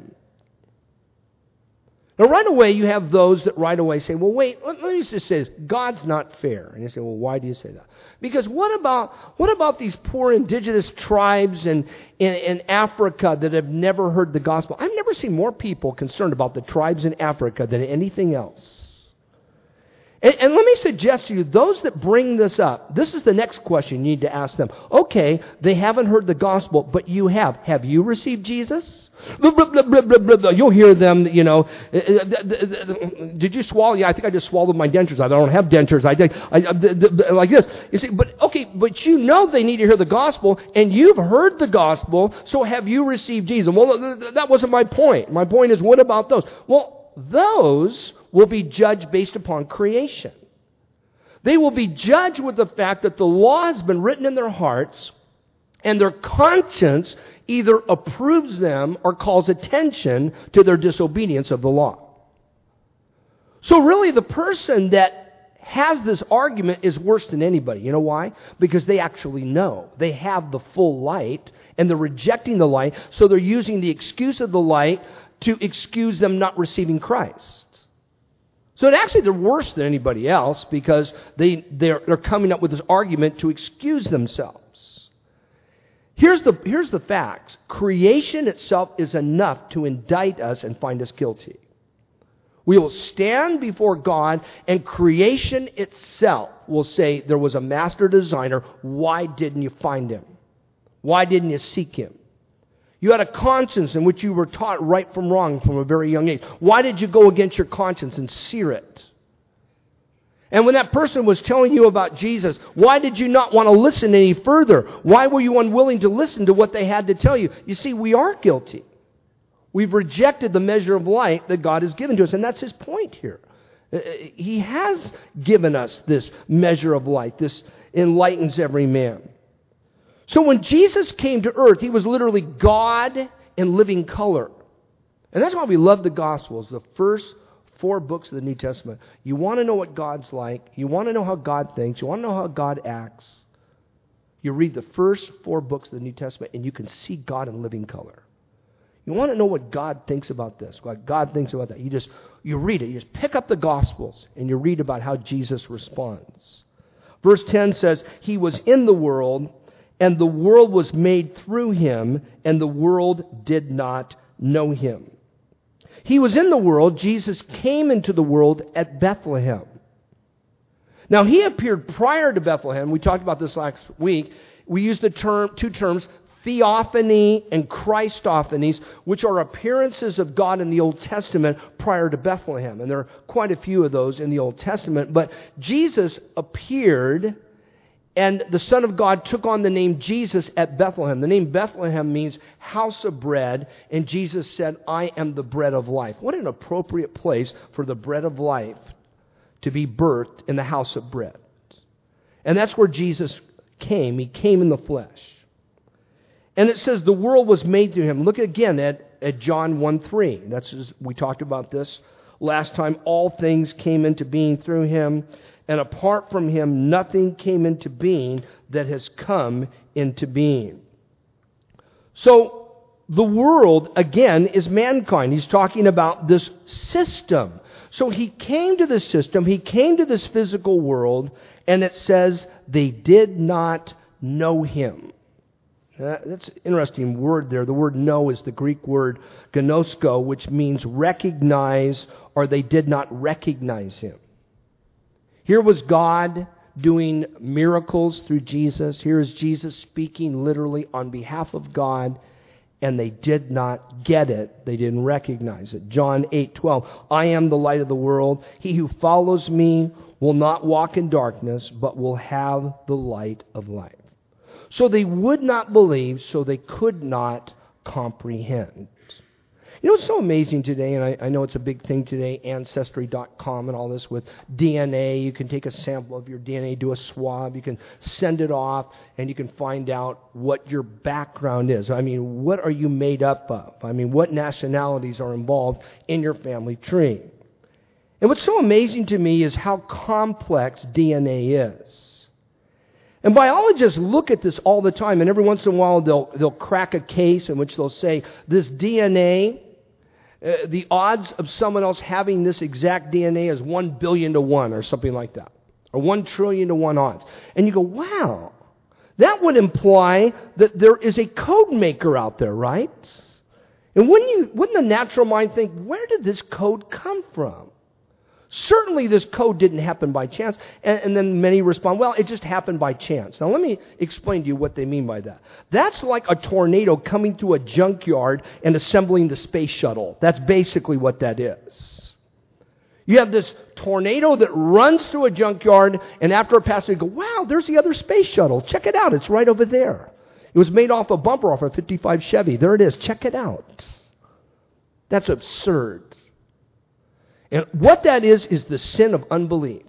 Now, right away, you have those that right away say, well, wait, let, let me just say this. God's not fair. And you say, well, why do you say that? Because what about what about these poor indigenous tribes in, in, in Africa that have never heard the gospel? I've never seen more people concerned about the tribes in Africa than anything else. And, and let me suggest to you, those that bring this up, this is the next question you need to ask them. Okay, they haven't heard the gospel, but you have. Have you received Jesus? Blah, blah, blah, blah, blah, blah, blah. You'll hear them, you know, did you swallow? Yeah, I think I just swallowed my dentures. I don't have dentures. I, I, I like this. You see, but okay, but you know they need to hear the gospel, and you've heard the gospel, so have you received Jesus? Well, that wasn't my point. My point is, what about those? Well, those will be judged based upon creation. They will be judged with the fact that the law has been written in their hearts, and their conscience either approves them or calls attention to their disobedience of the law. So really, the person that has this argument is worse than anybody. You know why? Because they actually know. They have the full light, and they're rejecting the light, so they're using the excuse of the light to excuse them not receiving Christ. So it actually they're worse than anybody else because they, they're, they're coming up with this argument to excuse themselves. Here's the, here's the facts. Creation itself is enough to indict us and find us guilty. We will stand before God, and creation itself will say, there was a master designer. Why didn't you find him? Why didn't you seek him? You had a conscience in which you were taught right from wrong from a very young age. Why did you go against your conscience and sear it? And when that person was telling you about Jesus, why did you not want to listen any further? Why were you unwilling to listen to what they had to tell you? You see, we are guilty. We've rejected the measure of light that God has given to us, and that's his point here. He has given us this measure of light. This enlightens every man. So when Jesus came to earth, he was literally God in living color. And that's why we love the Gospels, the first four books of the New Testament. You want to know what God's like. You want to know how God thinks. You want to know how God acts. You read the first four books of the New Testament, and you can see God in living color. You want to know what God thinks about this, what God thinks about that. You just, you read it. You just pick up the Gospels and you read about how Jesus responds. Verse ten says, he was in the world, and the world was made through him, and the world did not know him. He was in the world. Jesus came into the world at Bethlehem. Now, he appeared prior to Bethlehem. We talked about this last week. We used the term, two terms, theophany and Christophanies, which are appearances of God in the Old Testament prior to Bethlehem. And there are quite a few of those in the Old Testament. But Jesus appeared, and the Son of God took on the name Jesus at Bethlehem. The name Bethlehem means house of bread, and Jesus said, I am the bread of life. What an appropriate place for the bread of life to be birthed in the house of bread. And that's where Jesus came. He came in the flesh. And it says the world was made through him. Look again at, at John one three. That's just, we talked about this last time. All things came into being through him, and apart from him, nothing came into being that has come into being. So the world, again, is mankind. He's talking about this system. So he came to this system, he came to this physical world, and it says they did not know him. Uh, that's an interesting word there. The word know is the Greek word gnosko, which means recognize, or they did not recognize him. Here was God doing miracles through Jesus. Here is Jesus speaking literally on behalf of God, and they did not get it. They didn't recognize it. John eight twelve, I am the light of the world. He who follows me will not walk in darkness, but will have the light of life. So they would not believe, so they could not comprehend. You know what's so amazing today, and I, I know it's a big thing today, Ancestry dot com and all this with D N A. You can take a sample of your D N A, do a swab, you can send it off, and you can find out what your background is. I mean, what are you made up of? I mean, what nationalities are involved in your family tree? And what's so amazing to me is how complex D N A is. And biologists look at this all the time, and every once in a while they'll they'll crack a case in which they'll say, this D N A, uh, the odds of someone else having this exact D N A is one billion to one or something like that, or one trillion to one odds. And you go, wow, that would imply that there is a code maker out there, right? And wouldn't you, wouldn't the natural mind think, where did this code come from? Certainly this code didn't happen by chance. And, and then many respond, well, it just happened by chance. Now let me explain to you what they mean by that. That's like a tornado coming through a junkyard and assembling the space shuttle. That's basically what that is. You have this tornado that runs through a junkyard, and after it passes, you go, wow, there's the other space shuttle. Check it out. It's right over there. It was made off a bumper off a fifty-five Chevy. There it is. Check it out. That's absurd. And what that is, is the sin of unbelief.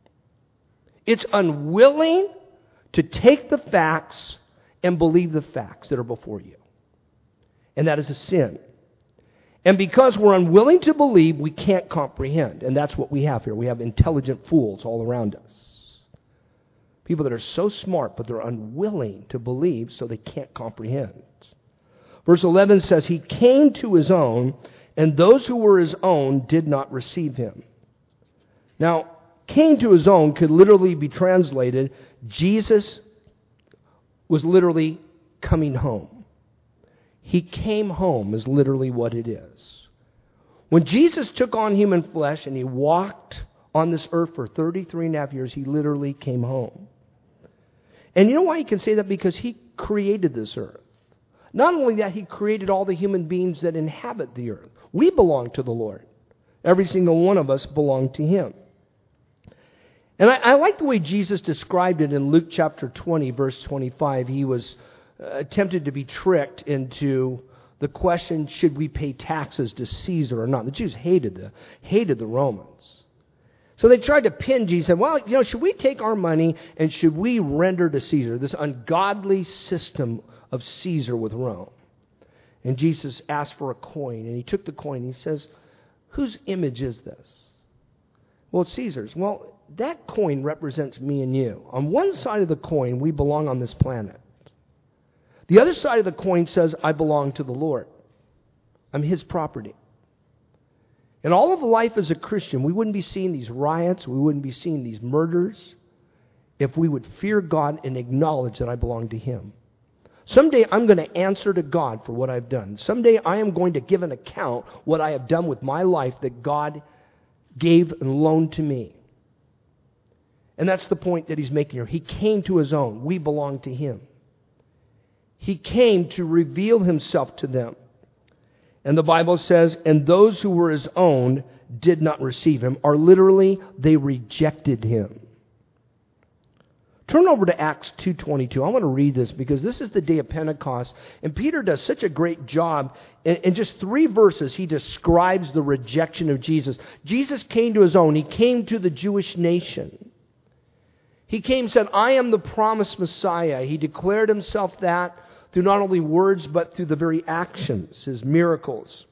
It's unwilling to take the facts and believe the facts that are before you. And that is a sin. And because we're unwilling to believe, we can't comprehend. And that's what we have here. We have intelligent fools all around us. People that are so smart, but they're unwilling to believe, so they can't comprehend. Verse eleven says, he came to his own, and those who were his own did not receive him. Now, came to his own could literally be translated, Jesus was literally coming home. He came home is literally what it is. When Jesus took on human flesh and he walked on this earth for thirty-three and a half years, he literally came home. And you know why he can say that? Because he created this earth. Not only that, he created all the human beings that inhabit the earth. We belong to the Lord. Every single one of us belong to him. And I, I like the way Jesus described it in Luke chapter twenty, verse twenty-five. He was uh, attempted to be tricked into the question, should we pay taxes to Caesar or not? The Jews hated the, hated the Romans. So they tried to pin Jesus, said, well, you know, should we take our money and should we render to Caesar this ungodly system of Caesar with Rome? And Jesus asked for a coin, and he took the coin, and he says, whose image is this? Well, it's Caesar's. Well, that coin represents me and you. On one side of the coin, we belong on this planet. The other side of the coin says, I belong to the Lord. I'm his property. And all of life as a Christian, we wouldn't be seeing these riots, we wouldn't be seeing these murders, if we would fear God and acknowledge that I belong to him. Someday I'm going to answer to God for what I've done. Someday I am going to give an account what I have done with my life that God gave and loaned to me. And that's the point that he's making here. He came to his own. We belong to him. He came to reveal himself to them. And the Bible says, and those who were his own did not receive him, or literally, they rejected him. Turn over to Acts two twenty-two. I want to read this because this is the day of Pentecost. And Peter does such a great job. In, in just three verses, he describes the rejection of Jesus. Jesus came to his own. He came to the Jewish nation. He came and said, I am the promised Messiah. He declared himself that through not only words, but through the very actions, his miracles.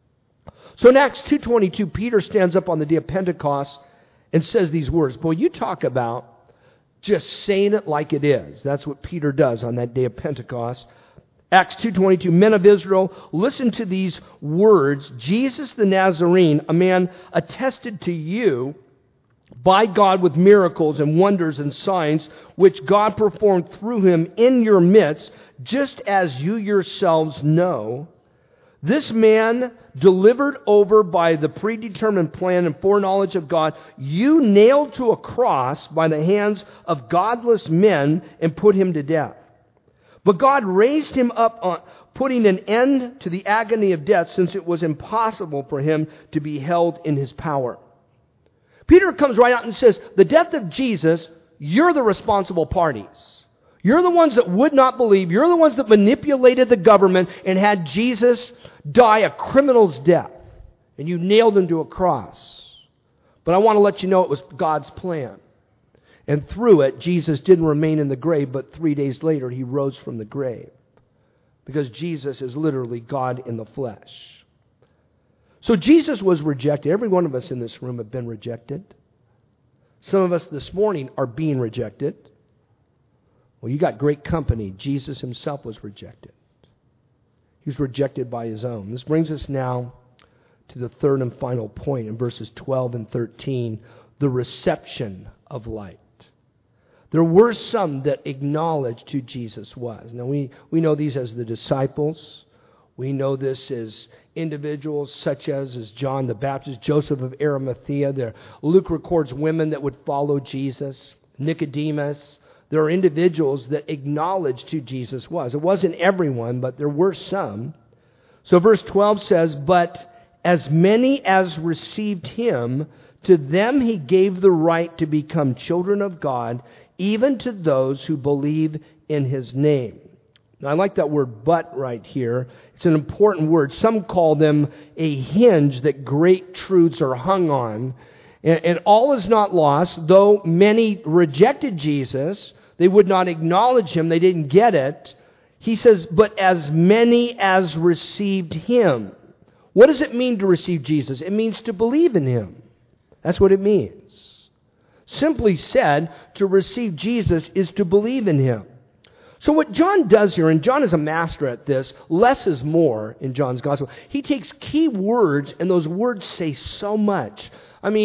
So in Acts two twenty-two, Peter stands up on the day of Pentecost and says these words. Boy, you talk about just saying it like it is. That's what Peter does on that day of Pentecost. Acts two twenty-two, men of Israel, listen to these words. Jesus the Nazarene, a man attested to you by God with miracles and wonders and signs, which God performed through him in your midst, just as you yourselves know. This man, delivered over by the predetermined plan and foreknowledge of God, you nailed to a cross by the hands of godless men and put him to death. But God raised him up, on, putting an end to the agony of death, since it was impossible for him to be held in his power. Peter comes right out and says, the death of Jesus, you're the responsible parties. You're the ones that would not believe. You're the ones that manipulated the government and had Jesus die a criminal's death. And you nailed him to a cross. But I want to let you know it was God's plan. And through it, Jesus didn't remain in the grave, but three days later he rose from the grave. Because Jesus is literally God in the flesh. So Jesus was rejected. Every one of us in this room have been rejected. Some of us this morning are being rejected. Well, you got great company. Jesus himself was rejected. He was rejected by his own. This brings us now to the third and final point in verses twelve and thirteen, the reception of light. There were some that acknowledged who Jesus was. Now, we, we know these as the disciples. We know this as individuals such as, as John the Baptist, Joseph of Arimathea. There, Luke records women that would follow Jesus, Nicodemus. There are individuals that acknowledged who Jesus was. It wasn't everyone, but there were some. So verse twelve says, but as many as received him, to them he gave the right to become children of God, even to those who believe in his name. Now, I like that word but right here. It's an important word. Some call them a hinge that great truths are hung on. And, and all is not lost. Though many rejected Jesus, they would not acknowledge him. They didn't get it. He says, but as many as received him. What does it mean to receive Jesus? It means to believe in him. That's what it means. Simply said, to receive Jesus is to believe in him. So what John does here, and John is a master at this, less is more in John's gospel. He takes key words, and those words say so much. I mean,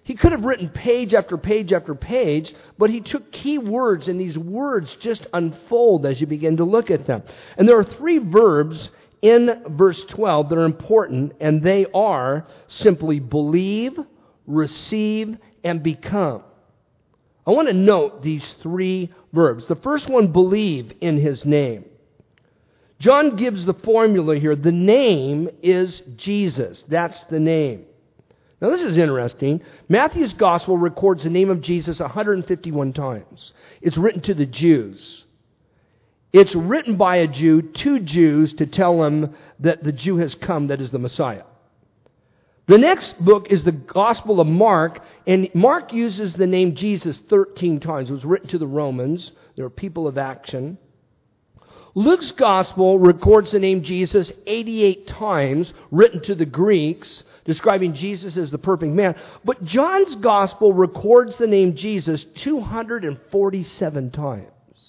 He could have written page after page after page, but he took key words, and these words just unfold as you begin to look at them. And there are three verbs in verse twelve that are important, and they are simply believe, receive, and become. I want to note these three verbs. The first one, believe in His name. John gives the formula here. The name is Jesus. That's the name. Now this is interesting. Matthew's gospel records the name of Jesus one hundred fifty-one times. It's written to the Jews. It's written by a Jew to Jews to tell them that the Jew has come that is the Messiah. The next book is the Gospel of Mark, and Mark uses the name Jesus thirteen times. It was written to the Romans. They were people of action. Luke's Gospel records the name Jesus eighty-eight times, written to the Greeks, describing Jesus as the perfect man. But John's Gospel records the name Jesus two hundred forty-seven times.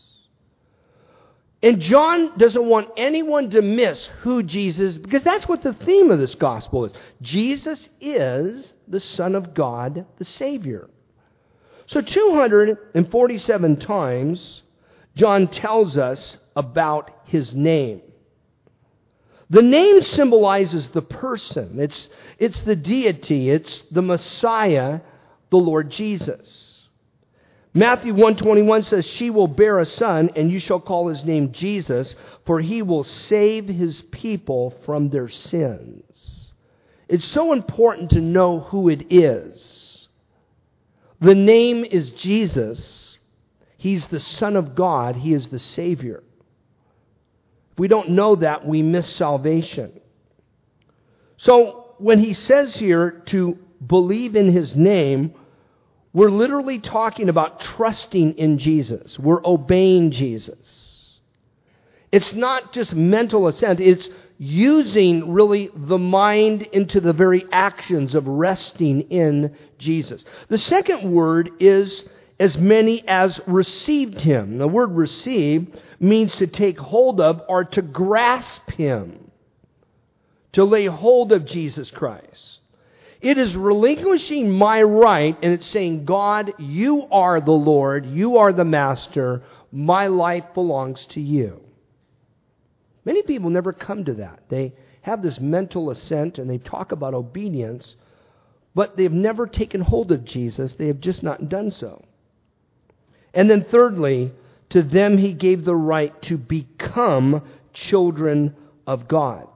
And John doesn't want anyone to miss who Jesus is, because that's what the theme of this Gospel is. Jesus is the Son of God, the Savior. So two hundred forty-seven times, John tells us about His name. The name symbolizes the person. It's, it's the deity. It's the Messiah, the Lord Jesus. Matthew one twenty-one says, "She will bear a son, and you shall call his name Jesus, for he will save his people from their sins." It's so important to know who it is. The name is Jesus. He's the Son of God. He is the Savior. If we don't know that, we miss salvation. So when he says here to believe in His name, we're literally talking about trusting in Jesus. We're obeying Jesus. It's not just mental assent. It's using really the mind into the very actions of resting in Jesus. The second word is as many as received Him. The word receive means to take hold of or to grasp Him, to lay hold of Jesus Christ. It is relinquishing my right, and it's saying, God, you are the Lord, you are the Master, my life belongs to you. Many people never come to that. They have this mental assent and they talk about obedience, but they've never taken hold of Jesus. They have just not done so. And then thirdly, to them He gave the right to become children of God.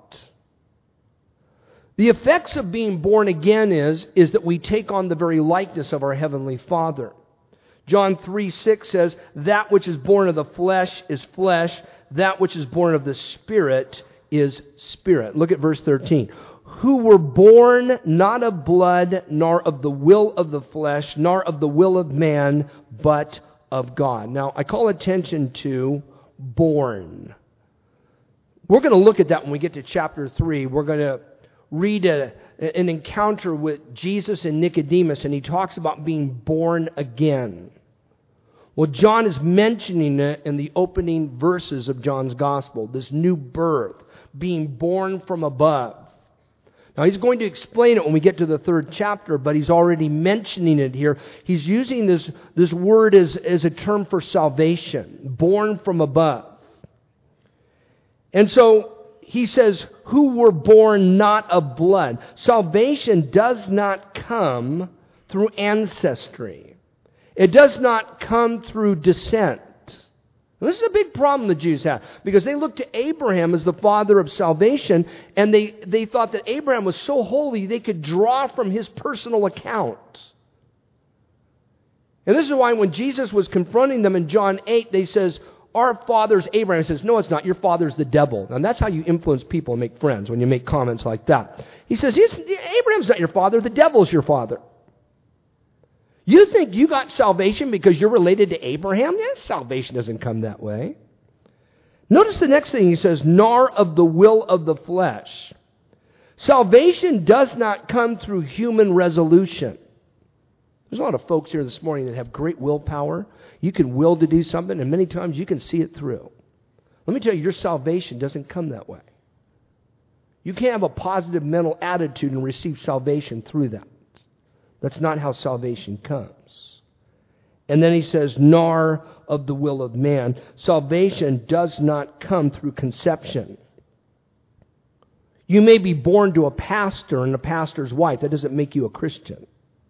The effects of being born again is, is that we take on the very likeness of our Heavenly Father. John three six says, "That which is born of the flesh is flesh, that which is born of the Spirit is spirit." Look at verse thirteen. "Who were born not of blood, nor of the will of the flesh, nor of the will of man, but of God." Now, I call attention to born. We're going to look at that when we get to chapter three. We're going to read a, an encounter with Jesus and Nicodemus, and he talks about being born again. Well, John is mentioning it in the opening verses of John's Gospel, this new birth, being born from above. Now, he's going to explain it when we get to the third chapter, but he's already mentioning it here. He's using this, this word as, as a term for salvation, born from above. And so he says, who were born not of blood. Salvation does not come through ancestry. It does not come through descent. And this is a big problem the Jews have, because they looked to Abraham as the father of salvation, and they, they thought that Abraham was so holy they could draw from his personal account. And this is why when Jesus was confronting them in John eight, they says, "Our father's Abraham." He says, "No, it's not. Your father's the devil." And that's how you influence people and make friends, when you make comments like that. He says, "Abraham's not your father. The devil's your father. You think you got salvation because you're related to Abraham? Yeah, salvation doesn't come that way." Notice the next thing he says, "Nor of the will of the flesh." Salvation does not come through human resolution. There's a lot of folks here this morning that have great willpower. You can will to do something, and many times you can see it through. Let me tell you, your salvation doesn't come that way. You can't have a positive mental attitude and receive salvation through that. That's not how salvation comes. And then he says, nor of the will of man. Salvation does not come through conception. You may be born to a pastor and a pastor's wife. That doesn't make you a Christian.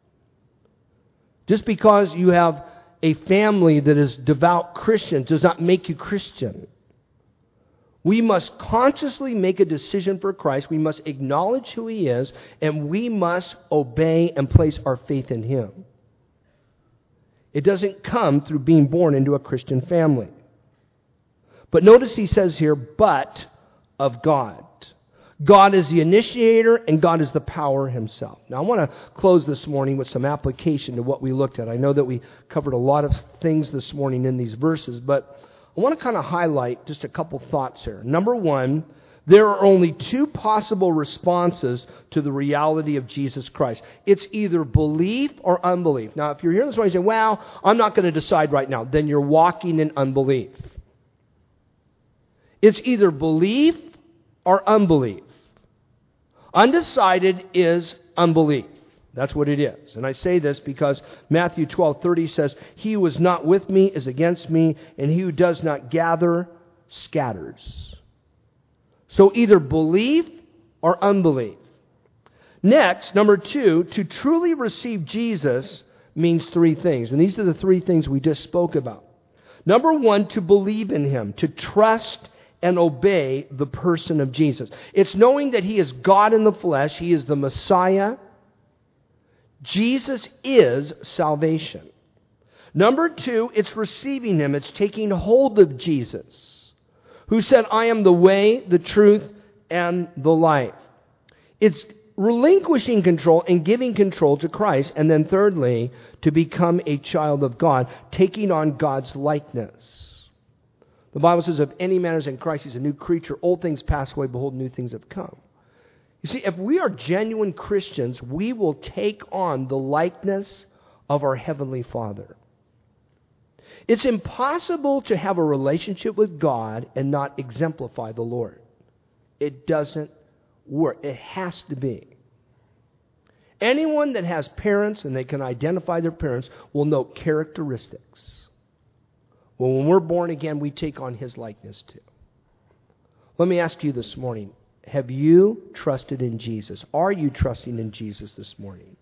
Just because you have a family that is devout Christians does not make you Christian. We must consciously make a decision for Christ. We must acknowledge who He is, and we must obey and place our faith in Him. It doesn't come through being born into a Christian family. But notice he says here, but of God. God is the initiator, and God is the power Himself. Now, I want to close this morning with some application to what we looked at. I know that we covered a lot of things this morning in these verses, but I want to kind of highlight just a couple thoughts here. Number one, there are only two possible responses to the reality of Jesus Christ. It's either belief or unbelief. Now, if you're here this morning and say, well, I'm not going to decide right now, then you're walking in unbelief. It's either belief or unbelief. Undecided is unbelief. That's what it is. And I say this because Matthew twelve thirty says, he who is not with me is against me, and he who does not gather scatters. So either belief or unbelief. Next, number two, to truly receive Jesus means three things. And these are the three things we just spoke about. Number one, to believe in Him, to trust and obey the person of Jesus. It's knowing that He is God in the flesh, He is the Messiah. Jesus is salvation. Number two, it's receiving Him. It's taking hold of Jesus, who said, I am the way, the truth, and the life. It's relinquishing control and giving control to Christ. And then thirdly, to become a child of God, taking on God's likeness. The Bible says, if any man is in Christ, he's a new creature. Old things pass away, behold, new things have come. You see, if we are genuine Christians, we will take on the likeness of our Heavenly Father. It's impossible to have a relationship with God and not exemplify the Lord. It doesn't work. It has to be. Anyone that has parents and they can identify their parents will know characteristics. Well, when we're born again, we take on His likeness too. Let me ask you this morning, have you trusted in Jesus? Are you trusting in Jesus this morning?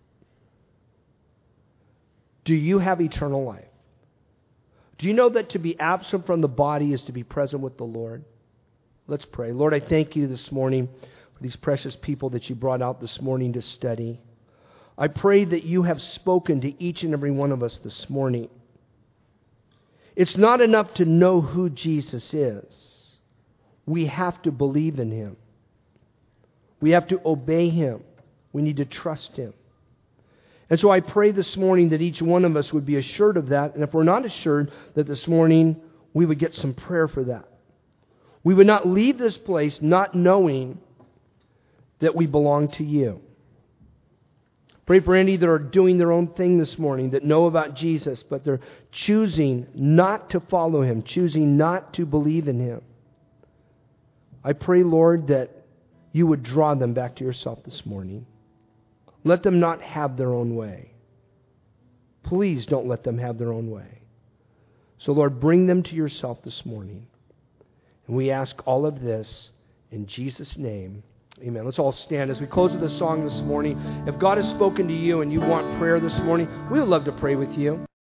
Do you have eternal life? Do you know that to be absent from the body is to be present with the Lord? Let's pray. Lord, I thank You this morning for these precious people that You brought out this morning to study. I pray that You have spoken to each and every one of us this morning. It's not enough to know who Jesus is. We have to believe in Him. We have to obey Him. We need to trust Him. And so I pray this morning that each one of us would be assured of that. And if we're not assured, that this morning we would get some prayer for that. We would not leave this place not knowing that we belong to You. Pray for any that are doing their own thing this morning, that know about Jesus, but they're choosing not to follow Him, choosing not to believe in Him. I pray, Lord, that You would draw them back to Yourself this morning. Let them not have their own way. Please don't let them have their own way. So, Lord, bring them to Yourself this morning. And we ask all of this in Jesus' name. Amen. Let's all stand as we close with a song this morning. If God has spoken to you and you want prayer this morning, we would love to pray with you.